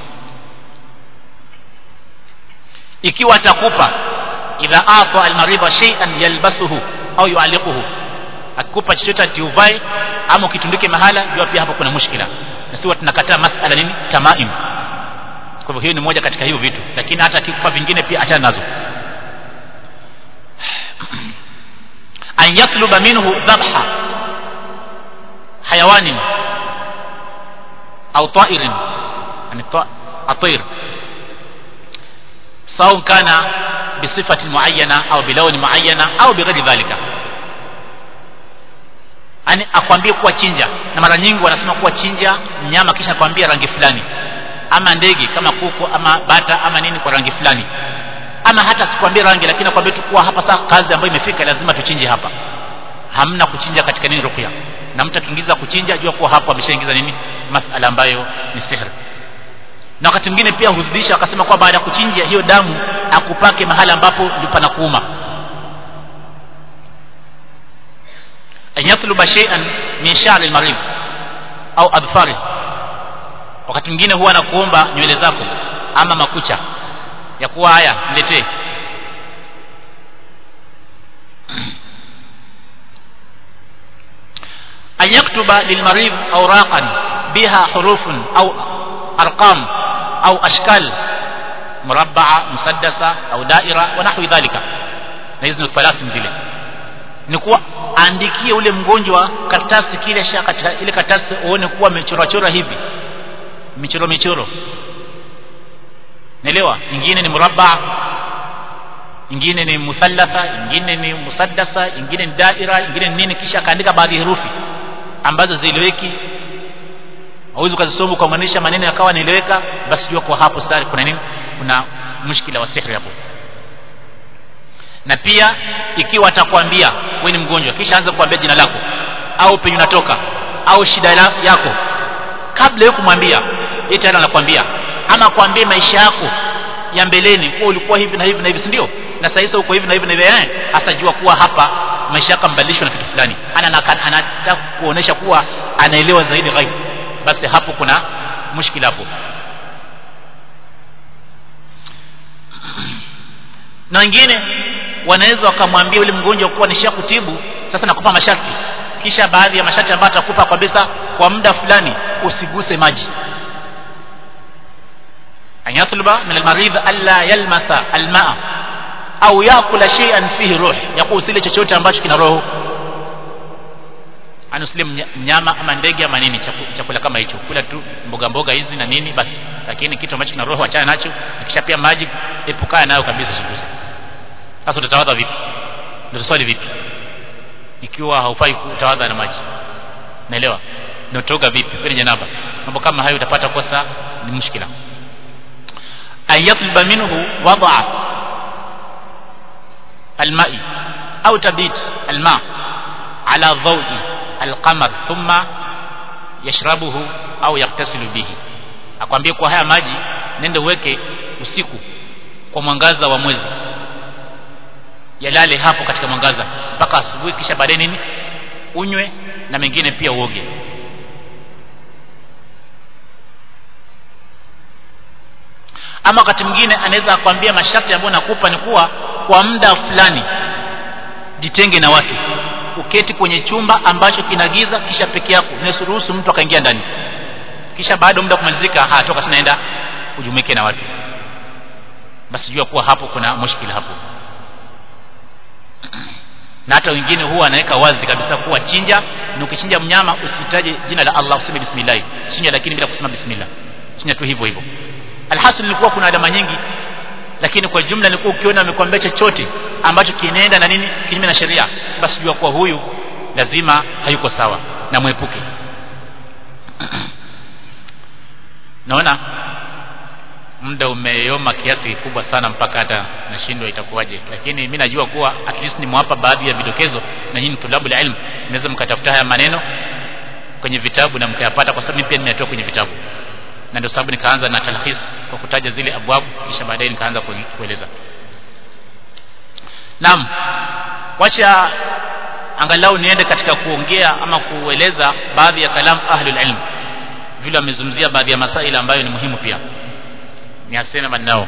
Ikiwa atakupa idha ata al-maridha shay'an yalbasuhu au yu'alliquhu, akupa chochote atiuvae ama ukitundike mahala, jua pia hapo kuna mushkila. Na sisi tunakataa masala nini, tamaim. Kwa hivyo hiyo ni moja katika hiyo vitu, lakini hata akikupa vingine pia achana nazo. An yatluba minhu dhabha hayawanin au ta'irin, yani at-tayr, sawa kana bisifati muayyana au bilawni muayyana au bighairi dhalika. Ani akwambie kuwa chinja, na mara nyingi wanasema kuwa chinja mnyama kisha akwambia rangi fulani, ama ndege kama kuku ama bata ama nini kwa rangi fulani, ama hata sikwambie rangi, lakini akwambia tu kuwa hapa sasa kazi ambayo imefika lazima tuchinje hapa. Hamna kuchinja katika nini ruqya, na mtu akiingiza kuchinja jua kuwa hapo ameshaingiza nini, masala ambayo ni sihir. Na wakati mwingine pia huzidisha akasema kwa baada ya kuchinja hiyo damu akupake mahala ambapo ndipo panakuuma. An yatluba shay'an min sha'ri al-marid au adfari, wakati mwingine huwa anakuomba nywele zako ama makucha ya kuwa haya niletee. An yaktuba lilmarid awraqan biha hurufun au arqam au ashkal murabba'a musaddasa au da'ira wa nahwi dhalika, na hizo ni falasifa zile. Ni kuwa aandikie ule mgonjwa karatasi kile shaka katika ile karatasi uone kuwa amechora hivi michoro, naelewa, nyingine ni murabba, nyingine ni musallatha, nyingine ni musaddasa, nyingine ni daira, nyingine ni nini, kisha akaandika baadhi ya herufi ambazo zieleweki, hauwezi kuzisoma kwa maanisha maneno yakawa nieleweka, basi jua kwa hapo sasa kuna nini, kuna mushkila wa sihri hapo. Na pia ikiwa atakwambia wewe ni mgonjwa kisha anza kuambia jina lako au penye unatoka au shida yako, kabla ya kumwambia yeye tayari anakuambia, ama kwambie maisha yako ya mbeleni, kwa ulikuwa hivi na hivi na hivi, si ndio, na sasa hizo uko hivi na hivi na hivi, atajua kuwa hapa maisha yako mbadilishwa na kitu fulani, anataka kuonesha kuwa anaelewa zaidi ghaib, basi hapo kuna mushkila hapo. Na wengine wanaweza wakamwambia yule mgonjwa kuwa nishakutibu, sasa nakupa masharti, kisha baadhi ya masharti ambayo atakupa kabisa, kwa muda fulani usiguse maji. An yatluba min al-marid alla yalmasa al-ma'a au yakula shay'an fihi ruh, yakusile chochote ambacho kina roho, anuslim mnyama ama ndege ama nini, chakula kama hicho, kula tu mboga mboga hizi na nini basi, lakini kitu ambacho kina roho achana nacho, kisha pia maji epukana nayo kabisa, usiguse. Sasa utatawadha vipi? Ndio swali, vipi ikiwa haufai kutawadha na maji? Naelewa ndio toga vipi kwenye janaba? Mambo kama hayo utapata kosa, ni mushkila. Ayatluba minhu wada'a al-ma'i au tabit al-ma' ala dhawi al-qamar thumma yashrabuhu au yaktasilu bihi. Akwambie kwa haya maji nenda uweke usiku kwa mwangaza wa mwezi, yalale hapo katika mwangaza mpaka asubuhi, kisha baadaye nini unywe, na mengine pia uoge. Ama wakati mwingine anaweza akwambia masharti ambayo nakupa ni kuwa kwa muda fulani jitenge na watu, uketi kwenye chumba ambacho kina giza, kisha peke yako, usiruhusu mtu akaingia ndani, kisha baada muda kumalizika hatoka tena, enda ujumike na watu. Basi jua kuwa hapo kuna mushkila hapo. Na hata wengine huwa anaweka wazi kabisa kuwa chinja, na ukichinja mnyama usitaje jina la Allah, useme bismillah, chinja lakini bila kusema bismillah, chinja tu hivyo hivyo. Alhasil ni kuwa kuna alama nyingi, lakini kwa jumla ni kuwa ukiona amekwambia chochote ambacho kinaenda na nini kinyume na sheria, basi jua kuwa huyu lazima hayuko sawa na muepuke. Naona muda umeyoma kiasi kikubwa sana mpaka hata nashindwa itakuwaje, lakini mimi najua kuwa at least nimewapa baadhi ya vidokezo, na nyinyi tulabu la ilmu mnaweza mkatafuta haya maneno kwenye vitabu na mkayapata, kwa sababu mimi pia nimetoa kwenye vitabu, na ndio sababu nikaanza na talhis kwa kutaja zile abwabu, kisha baadaye nikaanza kueleza. Naam, wacha angalau niende katika kuongea ama kueleza baadhi ya kalam ahlul ilm, vile wamezungumzia baadhi ya masaila ambayo ni muhimu pia niaseme maneno.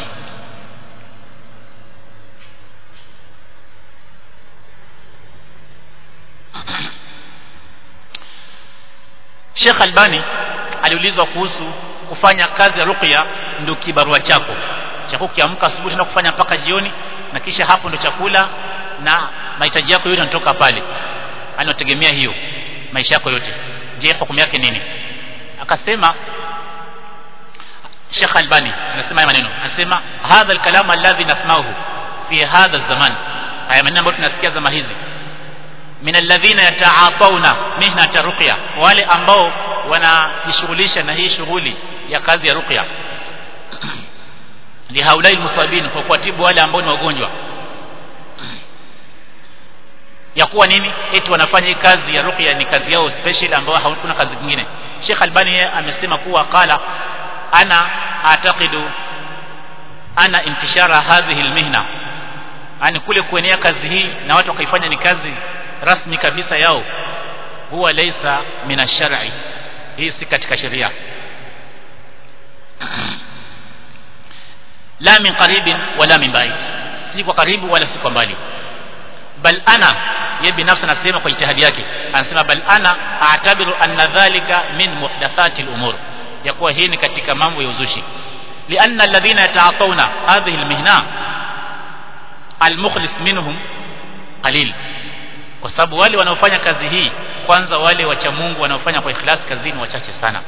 Sheikh Albani aliulizwa kuhusu kufanya kazi ya ruqya ndio kibarua chako cha kuamka asubuhi na kufanya mpaka jioni, na kisha hapo ndio chakula na mahitaji yako yote yanatoka pale, anategemea hiyo maisha yako yote. Je, hukumu yake nini? Akasema Sheikh Albani anasema haya maneno, anasema hadha al-kalam alladhi nasma'uhu fi hadha az-zaman, haya maneno ambayo tunasikia zama hizi, min alladhina yata'atawna mihnata ruqya, wale ambao wanajishughulisha na hii shughuli ya kazi ya ruqya, li haulai musabin, kwa kuwatibu wale ambao ni wagonjwa, ya kuwa nini eti wanafanya hii kazi ya ruqya ni kazi yao special ambao hakuna kazi nyingine. Sheikh Albani yeye amesema kuwa qala ana ataqidu ana intishara hadhihi almihna, ani kule kuenea kazi hii na watu wakaifanya ni kazi rasmi kabisa yao, huwa laysa min ash-shar'i, hii si katika sheria, la min qaribin wala min ba'id, si kwa karibu wala si kwa mbali. Bal ana, yeye binafsi anasema kwa ijtihadi yake, anasema bal ana a'tabiru anna dhalika min muhdathati al-umur, ya kuwa hii ni katika mambo ya uzushi. Lianna alladhina yata'atawna hadhihi almihna almukhlis minhum qalil, kwa sababu wale wanaofanya kazi hii, kwanza wale wacha Mungu wanaofanya kwa ikhlas kazi ni wachache sana.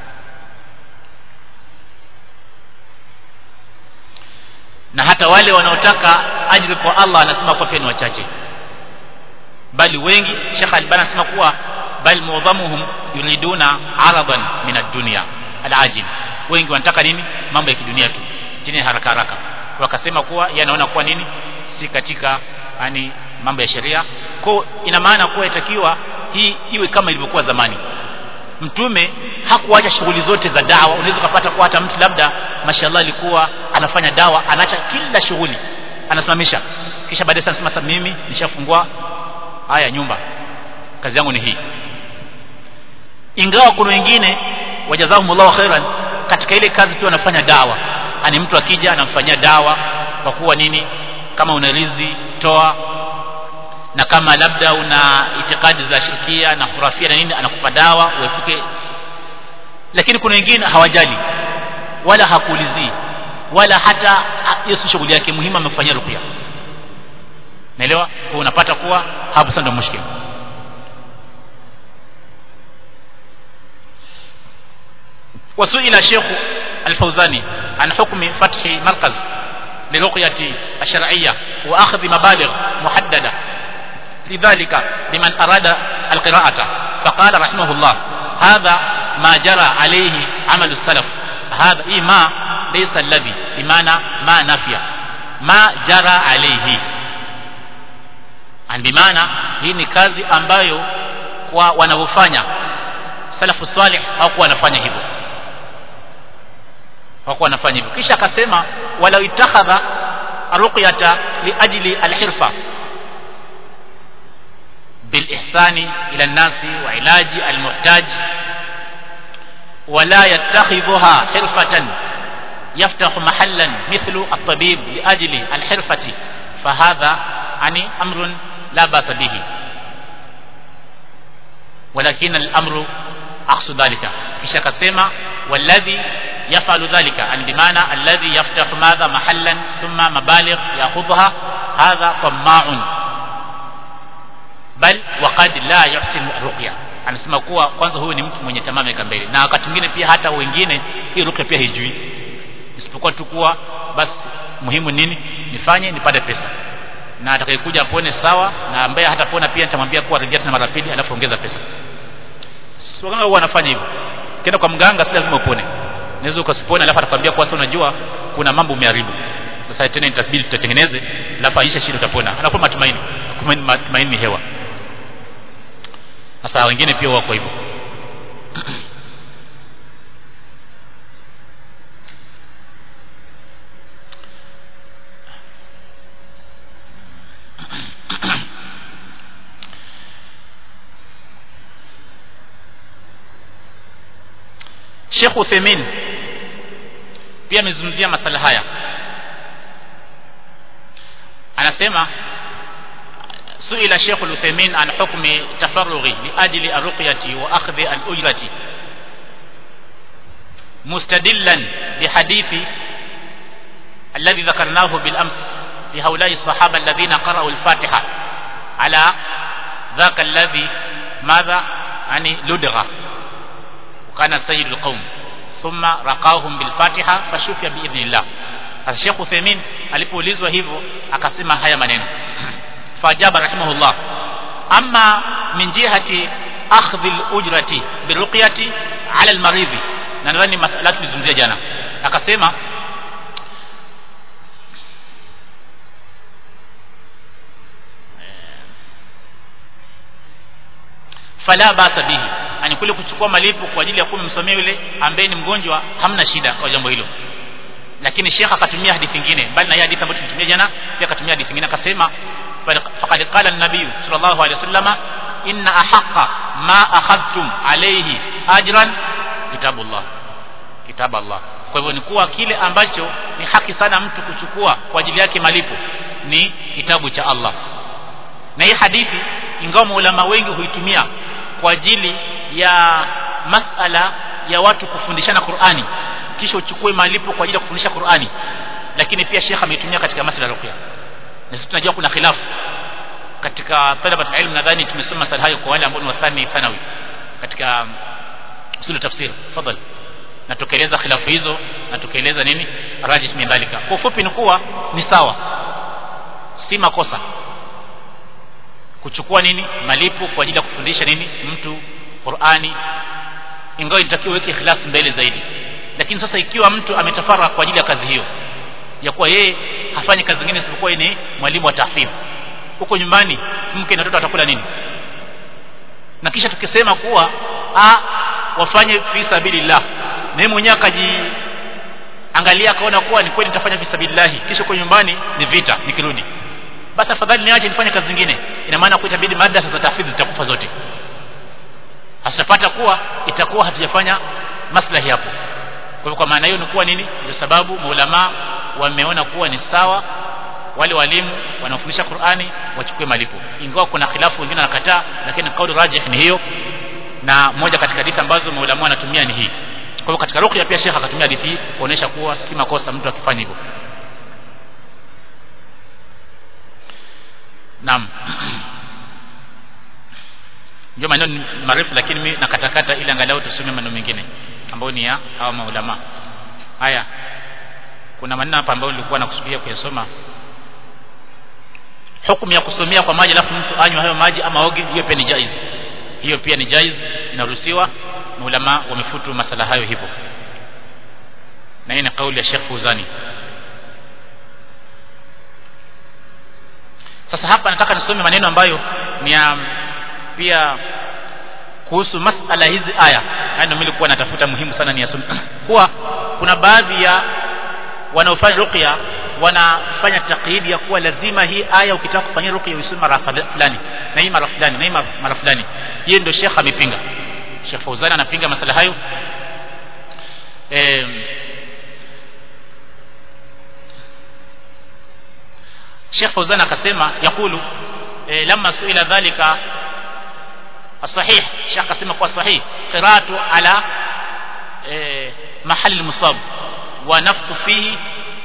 Na hata wale wanaotaka ajira kwa Allah anasema kwa pia ni wachache, bali wengi. Sheikh Albani anasema kuwa bal muadhamuhum yuriduna aradan min ad-dunya al-ajil, wengi wanataka nini mambo ya kidunia tu chini haraka haraka. Wakasema kuwa yanaona kuwa nini si katika yani mambo ya sheria. Kwa ina maana kuwa itakiwa hii iwe kama ilivyokuwa zamani. Mtume hakuacha shughuli zote za dawa. Unaweza kupata kwa hata mtu labda mashallah alikuwa anafanya dawa, anaacha kila shughuli anasimamisha, kisha baadaye anasema sasa mimi nishafungua haya nyumba, kazi yangu ni hii. Ingawa kuna wengine wajazahumullahu khairan katika ile kazi tu wanafanya dawa, ani mtu akija anamfanyia dawa kwa kuwa nini, kama unarizi toa, na kama labda una itikadi za shirkia na khurafia na nini, anakupa dawa uepuke. Lakini kuna wengine hawajali wala hakuulizii wala hata Yesu shughuli yake muhimu amefanyia ruqya. Naelewa? Kwa unapata kuwa hapo sasa ndio mushkil. وسئل الشيخ الفوزاني عن حكم فتح مركز للرقية الشرعية وأخذ مبالغ محددة لذلك لمن أراد القراءة، فقال رحمه الله: هذا ما جرى عليه عمل السلف. هذا ما ليس الذي بمعنى ما نفي، ما جرى عليه عند بمعنى hii ni kazi ambayo kwa wanaofanya salafu salih hawakuwa wanafanya hivyo, hawakuwa wanafanya hivyo. Kisha akasema wala itakhadha ruqyata li ajli alhirfa bil ihsani ila an-nasi wa ilaji al-muhtaj ولا يتخذها حرفة يفتح محلا مثل الطبيب لأجل الحرفة، فهذا يعني أمر لا بأس به، ولكن الأمر عكس ذلك. kisha kasema والذي يفعل ذلك أن بمعنى الذي يفتح ماذا محلا ثم مبالغ يأخذها هذا طماع بل وقد لا يحسن الرقية. Anasema kuwa kwanza huyu ni mtu mwenye tamaa meka mbele, na wakati mwingine pia hata wengine hii ruqya pia hijui, isipokuwa tu kuwa basi muhimu nini, nifanye nipate pesa, na atakayekuja apone sawa, na ambaye hatapona pia nitamwambia kuwa rejea tena mara pili alafu ongeza pesa. Sio kama wanafanya hivyo. Kenda kwa mganga si lazima upone, unaweza ukasipone alafu atakwambia kwa sababu unajua kuna mambo umeharibu, sasa tena itabidi tutatengeneze alafu aisha shida utapona. Anakuwa matumaini hewa. Sasa wengine pia wako hivyo. Sheikh Uthaymeen pia amezungumzia masala haya, anasema سئل الشيخ العثيمين عن حكم تفرغ لأجل الرقية وأخذ الأجرة مستدلا بحديث الذي ذكرناه بالأمس لهؤلاء الصحابة الذين قرأوا الفاتحة على ذاك الذي ماذا يعني لدغ وكان سيد القوم ثم رقاهم بالفاتحة فشفي بإذن الله. الشيخ العثيمين alipoulizwa hivyo akasema haya maneno فاجاب رحمه الله: أما من جهة أخذ الأجرة بالرقية على المريض، nadhani masala tulizungumzia jana, akasema fala basa bihi, ani kule kuchukua malipo kwa ajili ya kumsomea yule ambaye ni mgonjwa hamna shida kwa jambo hilo. Lakini Sheikh akatumia hadithi nyingine, bali na hii hadithi ambayo tulitumia jana pia akatumia hadithi nyingine, akasema فقد قال النبي صلى الله عليه وسلم إن أحق ما أخذتم عليه أجرا كتاب الله. كتاب الله. Kwa hivyo ni kuwa kile ambacho ni haki sana mtu kuchukua kwa ajili yake malipo ni kitabu cha Allah. Na hii hadithi ingawa maulama wengi huitumia kwa ajili ya masala ya watu kufundishana Qur'ani kisha uchukue malipo kwa ajili ya kufundisha Qur'ani, lakini pia Sheikh ameitumia katika masala ya ruqya. Na sisi tunajua kuna khilafu katika talabat ilmu, nadhani tumesoma masala hayo kwa wale ambao ni wathani thanawi katika usul tafsir. Tafadhali, na tukaeleza khilafu hizo na tukaeleza nini rajih min dalika. Kwa ufupi ni kuwa ni sawa, si makosa kuchukua nini malipo kwa ajili ya kufundisha nini mtu Qur'ani, ingawa inatakiwa weke ikhlas mbele zaidi. Lakini sasa ikiwa mtu ametafara kwa ajili ya kazi hiyo ya kuwa yeye hafanyi kazi nyingine isipokuwa ni mwalimu wa tahfidh, huko nyumbani mke na watoto atakula nini? Na kisha tukisema kuwa wafanye fi sabilillah, na yeye mwenyewe akajiangalia akaona kuwa ni kweli nitafanya fi sabilillah, kisha kwa nyumbani ni vita nikirudi, basi afadhali niache nifanye kazi nyingine. Ina maana kwa itabidi madrasa za tahfidh zitakufa zote, asitapata kuwa itakuwa hatujafanya maslahi hapo. Kwa maana hiyo ni kuwa nini, ndio sababu maulama wameona kuwa ni sawa wale walimu wanaofundisha Qur'ani wachukue malipo, ingawa kuna khilafu, wengine wanakataa, lakini kauli rajih ni hiyo, na moja katika hadithi ambazo maulama wanatumia ni hii. Kwa hiyo katika ruqya pia Sheikh akatumia hadithi kuonesha kuwa si makosa mtu akifanya hivyo. Naam. Ndio maneno marefu, lakini mimi nakatakata ili angalau tusome maneno mengine ambayo ni ya hawa maulama. Haya, kuna maneno hapa ambayo nilikuwa nakusudia kuyasoma. Hukumu ya kusomea kwa maji alafu mtu anywe hayo maji ama oge, hiyo pia ni jaiz. Hiyo pia ni jaiz, inaruhusiwa. Maulama wamefutu masala hayo hivyo, na hii ni kauli ya Sheikh Fuzani. Sasa hapa nataka nisome maneno ambayo ni pia kuhusu masala hizi aya. Ndio nilikuwa natafuta muhimu sana ni yasome. Kwa kuna baadhi ya wanaofanya ruqya wanafanya takyidi ya kuwa lazima hii aya ukitaka kufanya ruqya usome mara fulani na hii mara fulani na hii mara fulani. Yeye ndio Sheikh amepinga. Sheikh Fauzan anapinga masala hayo. Sheikh Fauzan akasema yakulu lamma suila dhalika الصحيح Sheikh akasema kwa sahih qira'atu ala mahali al-musab wa nafkhu fihi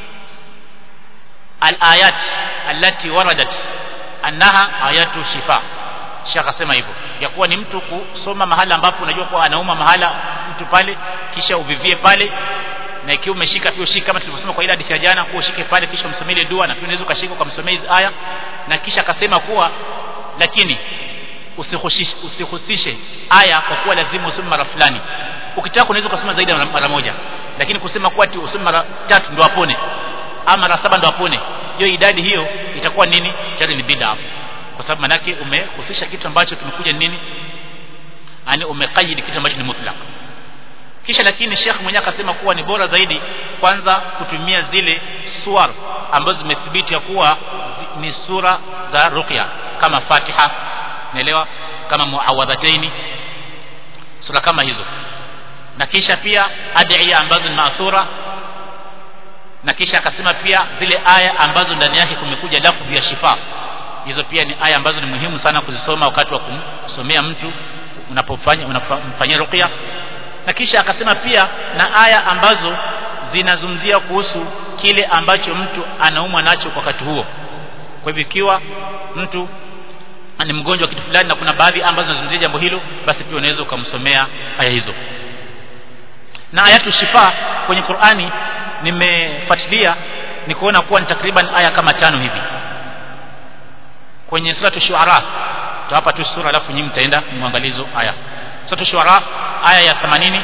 al-ayat allati waradat annaha ayatu shifa. Sheikh akasema hivyo ya kuwa ni mtu kusoma mahala ambapo unajua kwa anauma mahala mtu pale, kisha uvivie pale, na ikiwa umeshika pia ushike kama tulivyosema kwa ile hadithi ya jana, kwa ushike pale kisha umsomee dua, na pia unaweza ukashika ukamsomea hizo aya. Na kisha akasema kuwa lakini usihusishe aya kwa kuwa lazima usome mara fulani. Ukitaka unaweza kusoma zaidi ya mara moja, lakini kusema kuwa ati usome mara 3 ndio apone ama mara 7 ndio apone, hiyo idadi hiyo itakuwa nini? Tayari ni bid'a, kwa sababu manake umehusisha kitu ambacho kimekuja nini, yani umekaidi kitu ambacho ni mutlaq. Kisha lakini Sheikh mwenyewe akasema kuwa ni bora zaidi kwanza kutumia zile suwar ambazo zimethibiti ya kuwa ni sura za ruqya kama Fatiha, naelewa, kama muawadhataini, sura kama hizo, na kisha pia adhiya ambazo ni maathura, na kisha akasema pia zile aya ambazo ndani yake kumekuja lafzi ya shifa. Hizo pia ni aya ambazo ni muhimu sana kuzisoma wakati wa kumsomea mtu unapofanya ruqya. Na kisha akasema pia na aya ambazo zinazungumzia kuhusu kile ambacho mtu anaumwa nacho kwa wakati huo. Kwa hivyo ikiwa mtu ni mgonjwa kitu fulani na kuna baadhi ambazo zinazungumzia jambo hilo, basi pia unaweza kumsomea aya hizo. Na ayatu shifa kwenye Qur'ani nimefuatilia ni kuona kuwa ni takriban aya kama 5 hivi. Kwenye sura Shuara, tutawapa tu sura alafu nyinyi mtaenda muangalizo aya. Sura Shuara aya ya 80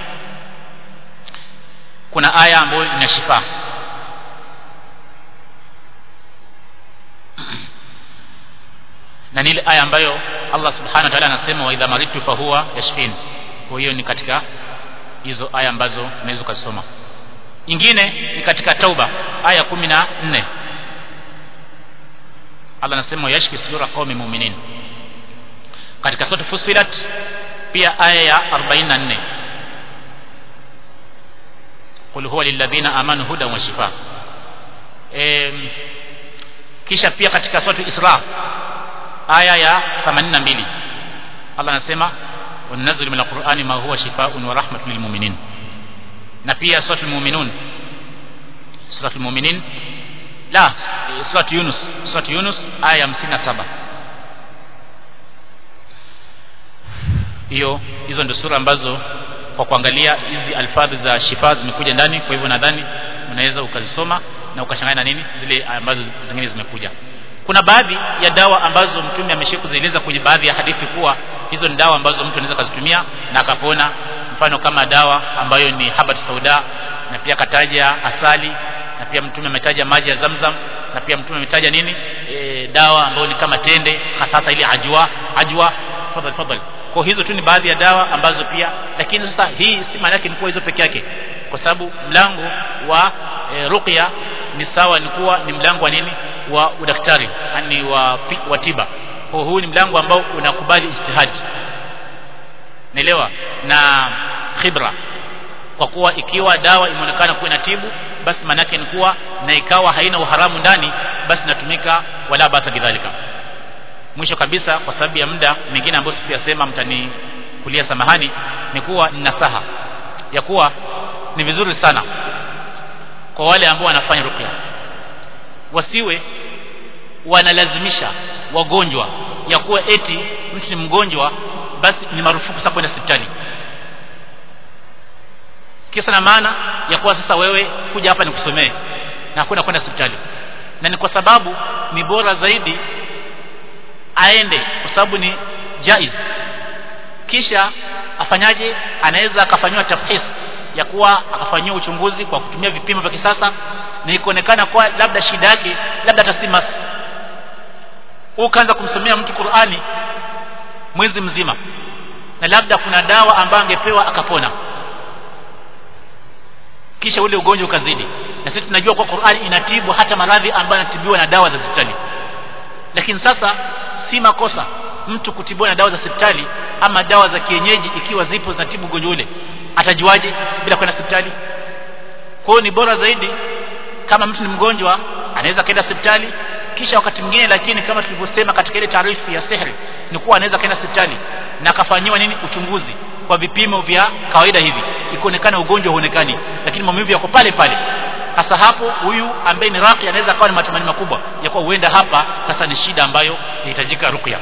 kuna aya ambayo ina shifa. Na ni ile aya ambayo Allah subhanahu wa ta'ala anasema wa idha maritu fa huwa yashfin. Kwa hiyo ni katika hizo aya ambazo unaweza kusoma. Nyingine ni katika Tauba aya 14. Allah anasema yashfi sudura qaumi mu'minin. Katika sura Fussilat pia aya ya 44, qul huwa lilladhina amanu hudan wa shifa. Kisha pia katika sura Isra aya ya 82 Allah anasema wanazil min alqur'ani ma huwa shifaa'un wa rahmatun lil mu'minin. Na pia sura al-mu'minun, sura al-mu'minin la sura Yunus aya ya 57. Hizo ndio sura ambazo kwa kuangalia hizi alfadhi za shifa zimekuja ndani. Kwa hivyo nadhani unaweza ukazisoma na ukashangana na nini zile ambazo zingine zimekuja. Kuna baadhi ya dawa ambazo mtume ameshakuzieleza kwenye baadhi ya hadithi kuwa hizo ni dawa ambazo mtu anaweza kuztumia na akapona. Mfano kama dawa ambayo ni habat sauda, na pia kataja asali, na pia mtume ametaja maji ya Zamzam, na pia mtume ametaja nini dawa ambayo ni kama tende, hasa ile ajwa. Fadhali. Kwa hizo tu ni baadhi ya dawa ambazo pia, lakini sasa hii si maana yake ni kwa hizo peke yake, kwa sababu mlango wa ruqya ni sawa, ni kuwa ni mlango wa nini wa udaktari, yani wa tiba. Kwa huu ni mlango ambao unakubali ijtihad, naelewa, na khibra, kwa kuwa ikiwa dawa imeonekana kuwa inatibu, basi maana yake ni kuwa na ikawa haina uharamu ndani, basi natumika wala basa bidhalika. Mwisho kabisa, kwa sababu ya muda mwingine ambao siyasema, mtanikulia samahani, ni kuwa ni nasaha ya kuwa ni vizuri sana kwa wale ambao wanafanya ruqya wasiwe wanalazimisha wagonjwa ya kuwa eti mtu ni mgonjwa basi ni marufuku sasa kwenda hospitali. Kisa na maana ya kuwa sasa wewe kuja hapa nikusomee na hakuna kwenda hospitali, na ni kwa sababu ni bora zaidi aende, kwa sababu ni jaiz, kisha afanyaje, anaweza akafanywa tafhis ya kuwa akafanywa uchunguzi kwa kutumia vipimo vya kisasa na ikaonekana kwa labda shida yake labda atasema, ukaanza kumsomea mtu Qur'ani mwezi mzima na labda kuna dawa ambayo angepewa akapona, kisha ule ugonjwa ukazidi. Na sisi tunajua kwa Qur'ani inatibu hata maradhi ambayo yanatibiwa na dawa za hospitali. Lakini sasa si makosa mtu kutibiwa na dawa za hospitali ama dawa za kienyeji ikiwa zipo zinatibu ugonjwa ule, atajuaje bila kwenda hospitali? Kwa hiyo ni bora zaidi kama mtu ni mgonjwa anaweza kaenda hospitali, kisha wakati mwingine, lakini kama tulivyosema katika ile taarifa ya sihri, ni kuwa anaweza kaenda hospitali na akafanywa uchunguzi kwa vipimo vya kawaida hivi, ikaonekana ugonjwa huonekani lakini maumivu yako pale pale. Sasa hapo huyu ambaye ni raqi anaweza akawa na matumaini makubwa ya kuwa huenda hapa sasa ni shida ambayo inahitajika ruqya.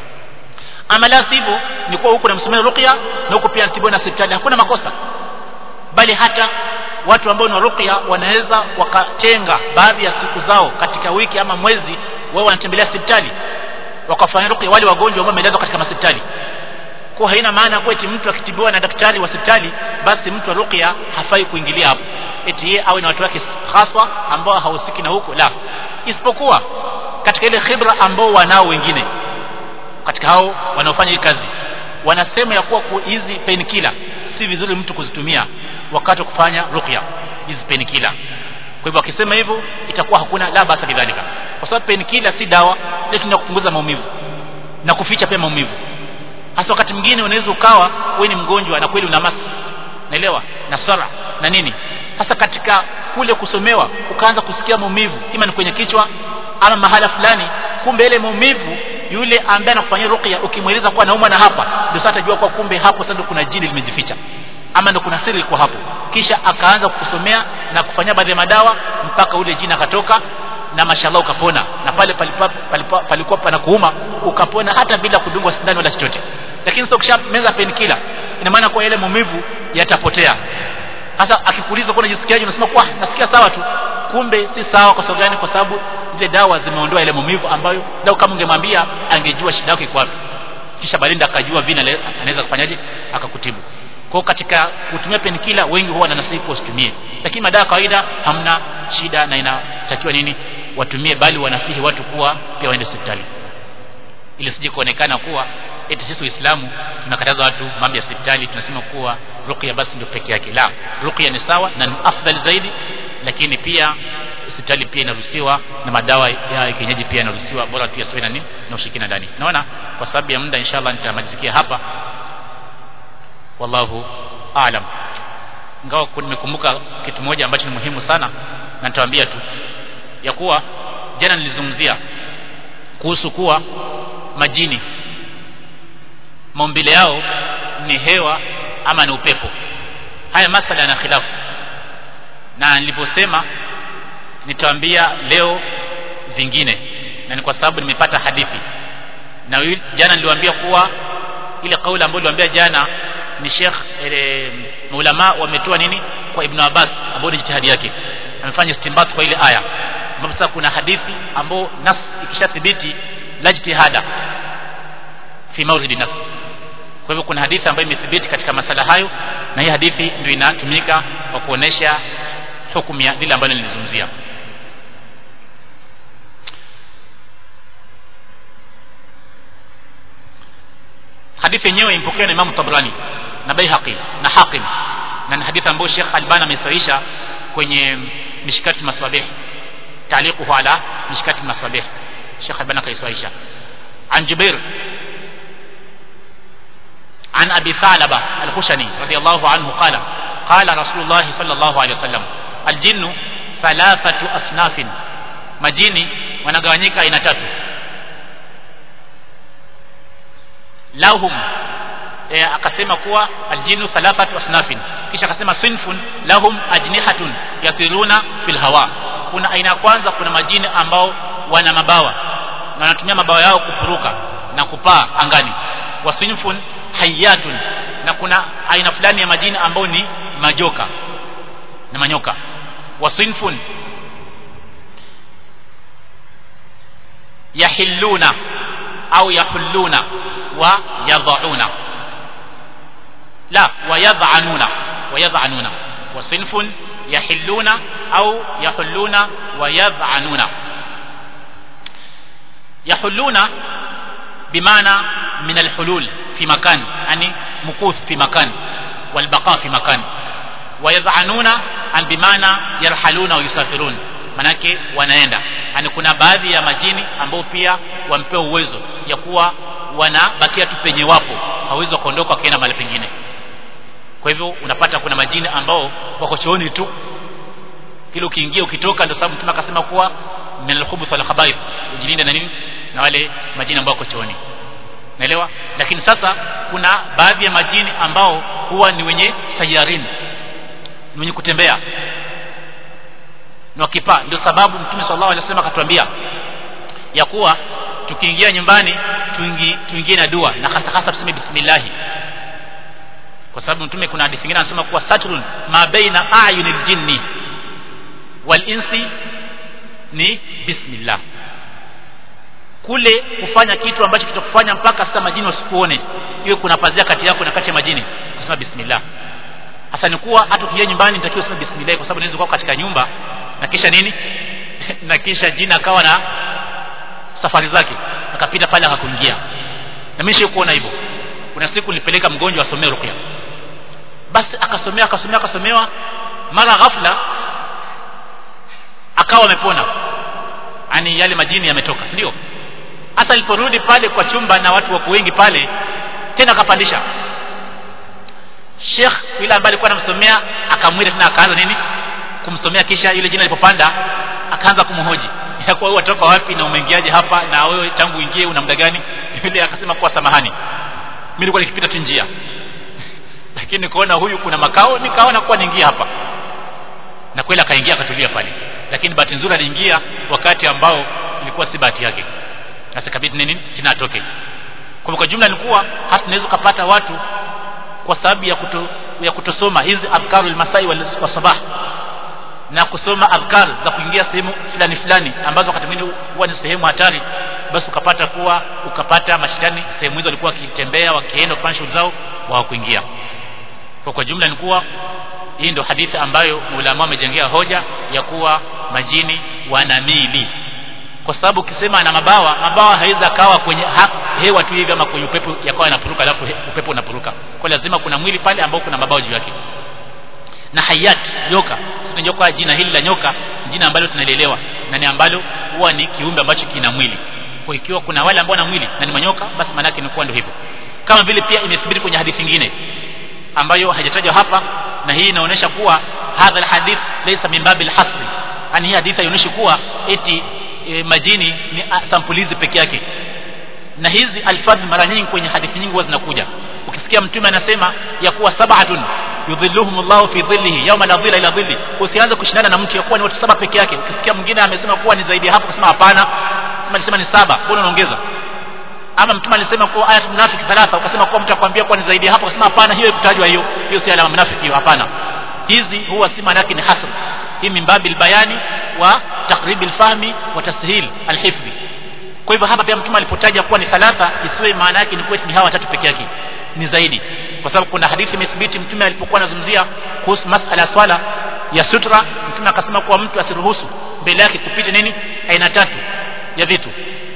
Ama la sivyo ni kuwa huko namsomea ruqya na huko pia anatibiwa na hospitali, hakuna makosa, bali hata watu ambao ni ruqya wanaweza wakatenga baadhi ya siku zao katika wiki ama mwezi, wao wanatembelea hospitali wakafanya ruqya wale wagonjwa ambao wamelazwa katika hospitali. Kwa haina maana kwa eti mtu akitibiwa na daktari wa hospitali basi mtu wa ruqya hafai kuingilia hapo, eti yeye awe na watu wake haswa ambao hahusiki na huko, la, isipokuwa katika ile khibra ambao wanao wengine katika hao wanaofanya hii kazi, wanasema ya kuwa hizi painkiller si vizuri mtu kuzitumia wakati wa kufanya ruqya, hizi painkiller. Kwa hivyo akisema hivyo itakuwa hakuna la basa bidhalika, kwa sababu painkiller si dawa, ni kupunguza maumivu na kuficha pia maumivu. Hasa wakati mwingine unaweza ukawa wewe ni mgonjwa na kweli una masi, naelewa, na sara na nini, hasa katika kule kusomewa ukaanza kusikia maumivu ima ni kwenye kichwa ama mahala fulani, kumbe ile maumivu yule ambaye anafanya ruqya ukimweleza kwa nauma na hapa, ndio sasa atajua kwa kumbe hapo sasa kuna jini limejificha ama ndio kuna siri kwa hapo, kisha akaanza kusomea na kufanya baadhi ya madawa mpaka ule jini akatoka na mashallah ukapona, na pale palikuwa pana kuuma ukapona hata bila kudungwa sindano wala chochote. Lakini sio ukishameza painkiller ina maana kwa ile maumivu yatapotea. Sasa akikuuliza kwa unajisikiaje, unasema kwa nasikia sawa tu, kumbe si sawa. Kwa sababu gani? Kwa sababu zile dawa zimeondoa ile maumivu ambayo lau kama ungemwambia angejua shida yake iko wapi, kisha baadaye akajua vile anaweza kufanyaje akakutibu. Kwa katika kutumia painkiller wengi huwa wananasihi kusitumie, lakini madawa kawaida hamna shida na inatakiwa nini watumie, bali wanasihi watu kuwa pia waende hospitali ili sije kuonekana kuwa eti sisi Uislamu tunakataza watu mambo ya hospitali, tunasema kuwa ruqya basi ndio peke yake. La, ruqya ni sawa na ni afdali zaidi, lakini pia hospitali pia inaruhusiwa na madawa ya kienyeji pia inaruhusiwa, bora tu yasiwe na ushirikina ndani. Naona kwa sababu ya muda inshallah nitamalizikia hapa, wallahu aalam. Ingawa nimekumbuka kitu moja ambacho ni muhimu sana na nitawaambia tu ya kuwa jana nilizungumzia kuhusu kuwa majini maumbile yao ni hewa ama ni upepo. Haya masala yana khilafu, na niliposema nitawaambia leo vingine, na ni kwa sababu nimepata hadithi. Na jana niliwaambia kuwa ile kauli ambayo niliwaambia jana ni Sheikh maulama wametoa nini kwa Ibn Abbas, ambao ni jitihadi yake amefanya istinbat kwa ile aya, ambapo sasa kuna hadithi ambao nas ikishathibiti la jitihada fi mawrid nas. Kwa hivyo kuna hadithi ambayo imethibiti katika masala hayo, na hii hadithi ndio inatumika kwa kuonesha hukumu ya lile ambalo nilizungumzia. Hadithi yenyewe impokewa na Imam Tabrani na Baihaqi na Hakim, na ni hadithi ambayo Sheikh Albani amesahihisha kwenye Mishkat al-Masabih, تعليقه على مشكاة المصابيح. الشيخ ابن كيسويشة عن جبير عن أبي ثعلبة الخشني رضي الله عنه قال قال رسول الله صلى الله عليه وسلم الجن ثلاثة أصناف, majini wanagawanyika aina tatu. Lahum akasema kuwa aljinu thalathatu asnafin, kisha akasema sinfun lahum ajnihatun yatiruna fil hawa. Kuna aina ya kwanza, kuna majini ambao wana mabawa na wanatumia mabawa yao kupuruka na kupaa angani. Wa sinfun hayatun, na kuna aina fulani ya majini ambao ni majoka na manyoka. Wa sinfun yahilluna au yahulluna wa yadhauna, la wa yadhanuna. Wa sinfun yahilluna au yahulluna wa yadhanuna. yahulluna bimaana min alhulul fi makan, yani mukuth fi makan wal baqa fi makan. Wa yadhanuna an bimaana yarhaluna wa yusafirun, manake wanaenda. Yani kuna baadhi ya majini ambao pia wampewa uwezo ya kuwa wanabakia tu penye wapo, hawezi kuondoka kaenda mahali pengine. Kwa hivyo unapata kuna majini ambao wako chooni tu, kile ukiingia ukitoka. Ndio sababu Mtume akasema kuwa min al-khubuth wal khaba'ith, ujilinde na nini, na wale majini ambao wako chooni. Naelewa? Lakini sasa kuna baadhi ya majini ambao huwa ni wenye sayarin, ni wenye kutembea na wakipaa. Ndio sababu Mtume sallallahu alaihi wasallam akatuambia ya kuwa tukiingia nyumbani tuingie na dua, na hasa tuseme bismillah, kwa sababu Mtume kuna hadithi nyingine anasema kuwa satrun ma baina a'yunil jinni wal insi ni bismillah. Kule kufanya kitu ambacho kitakufanya mpaka sasa majini wasikuone, iwe kuna pazia kati yako na kati ya majini, kusema bismillah. Hasa ni kuwa hata ukija nyumbani nitakiwa useme bismillah, kwa sababu unaweza kuwa katika nyumba na kisha nini na kisha jini akawa na safari zake akapita pale akakuingia. Na mimi sio kuona hivyo. Kuna siku nilipeleka mgonjwa asomee ruqya, basi akasomewa, mara ghafla akawa amepona, yani yale majini yametoka, si ndio? Hata aliporudi pale kwa chumba na watu wako wengi pale, tena akapandisha Sheikh yule ambaye alikuwa anamsomea, akamwita tena akaanza nini kumsomea. Kisha yule jina alipopanda akaanza kumhoji, kwa hiyo watoka wapi na umeingiaje hapa, na wewe tangu uingie una muda gani? Yule akasema kwa samahani, mimi nilikuwa nikipita tu njia lakini nikaona huyu kuna makao, nikaona kwa niingia hapa. Na kweli akaingia akatulia pale, lakini bahati nzuri aliingia wakati ambao ilikuwa si bahati yake, sasa kabidi nini tena atoke. Kwa jumla ni kuwa hata tunaweza kupata watu kwa sababu ya kutosoma hizi adhkarul masai wa sabah, na kusoma adhkar za kuingia sehemu fulani ambazo wakati mwingine huwa ni sehemu hatari, basi ukapata mashindani sehemu hizo walikuwa wakitembea wakienda kufanya shughuli zao wa kuingia. Kwa jumla ni kuwa hii ndio hadithi ambayo ulama wamejengea hoja ya kuwa majini wana mili, kwa sababu ukisema ana mabawa haiza kawa kwenye hewa tu hivi ama kwenye upepo yakawa yanapuruka alafu upepo unapuruka. Kwa lazima kuna mwili pale ambao kuna mabawa juu yake. Na hayat, nyoka, tunajua jina hili la nyoka jina ambalo tunalielewa na ni ambalo huwa ni kiumbe ambacho kina mwili. Kwa ikiwa kuna wale ambao wana mwili na ni manyoka, basi maana yake ni kuwa ndio hivyo. Kama vile pia imethibiti kwenye hadithi nyingine ambayo hajatajwa hapa, na hii inaonyesha kuwa hadha alhadith laysa min babil hasri, yani hii hadithi inaonyesha kuwa eti majini ni sampulizi peke yake. Na hizi alfadh mara nyingi kwenye hadithi nyingi huwa zinakuja. Ukisikia Mtume anasema ya kuwa sab'atun yudhilluhumullahu fi dhillihi yawma la dhilla illa dhilli, usianze kushindana na mtu ya kuwa ni watu 7 peke yake. Ukisikia mwingine amesema kuwa ni zaidi hapo, kusema hapana, sema alisema ni 7, mbona unaongeza? Ama Mtume alisema kuwa ayatul munafiki 3, ukasema kuwa mtu akwambia kuwa ni zaidi hapo, kusema hapana, hiyo ikutajwa, hiyo si alama munafiki, hapana. Hizi huwa si maana yake ni hasr, hii mimbabil bayani wa taqribil fahmi wa tashil alhifdhi. Kwa hivyo hapa pia Mtume alipotaja kuwa ni 3, isiwe maana yake ni kuwa ni hawa 3 peke yake, ni zaidi. Kwa sababu kuna hadithi imethibiti Mtume alipokuwa anazungumzia kuhusu masala ya swala ya sutra, Mtume akasema kuwa mtu asiruhusu mbele yake kupita nini aina 3 ya vitu: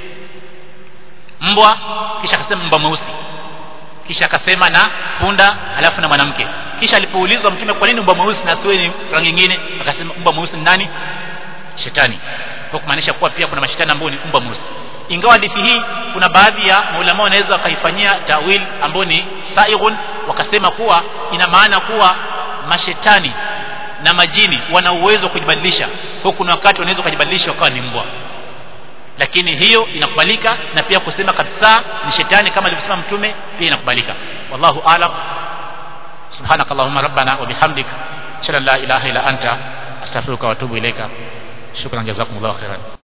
mbwa, kisha akasema mbwa mweusi, kisha akasema na punda, alafu na mwanamke. Kisha alipoulizwa Mtume kwa nini mbwa mweusi na siwe ni rangi nyingine, akasema mbwa mweusi ni nani? Shetani. Kwa kumaanisha kuwa pia kuna mashetani ambao ni mbwa mweusi. Ingawa hadithi hii kuna baadhi ya maulama wanaweza kaifanyia tawil ambao ni saighun, wakasema kuwa ina maana kuwa mashetani na majini wana uwezo kujibadilisha. Kwa kuna wakati wanaweza kujibadilisha wakawa ni mbwa, lakini hiyo inakubalika, na pia kusema kabisa ni shetani kama alivyosema mtume pia inakubalika. Wallahu a'lam. Subhanakallahumma rabbana wa bihamdik, shalla la ilaha illa anta, astaghfiruka wa atubu ilaika. Shukran, jazakumullahu khairan.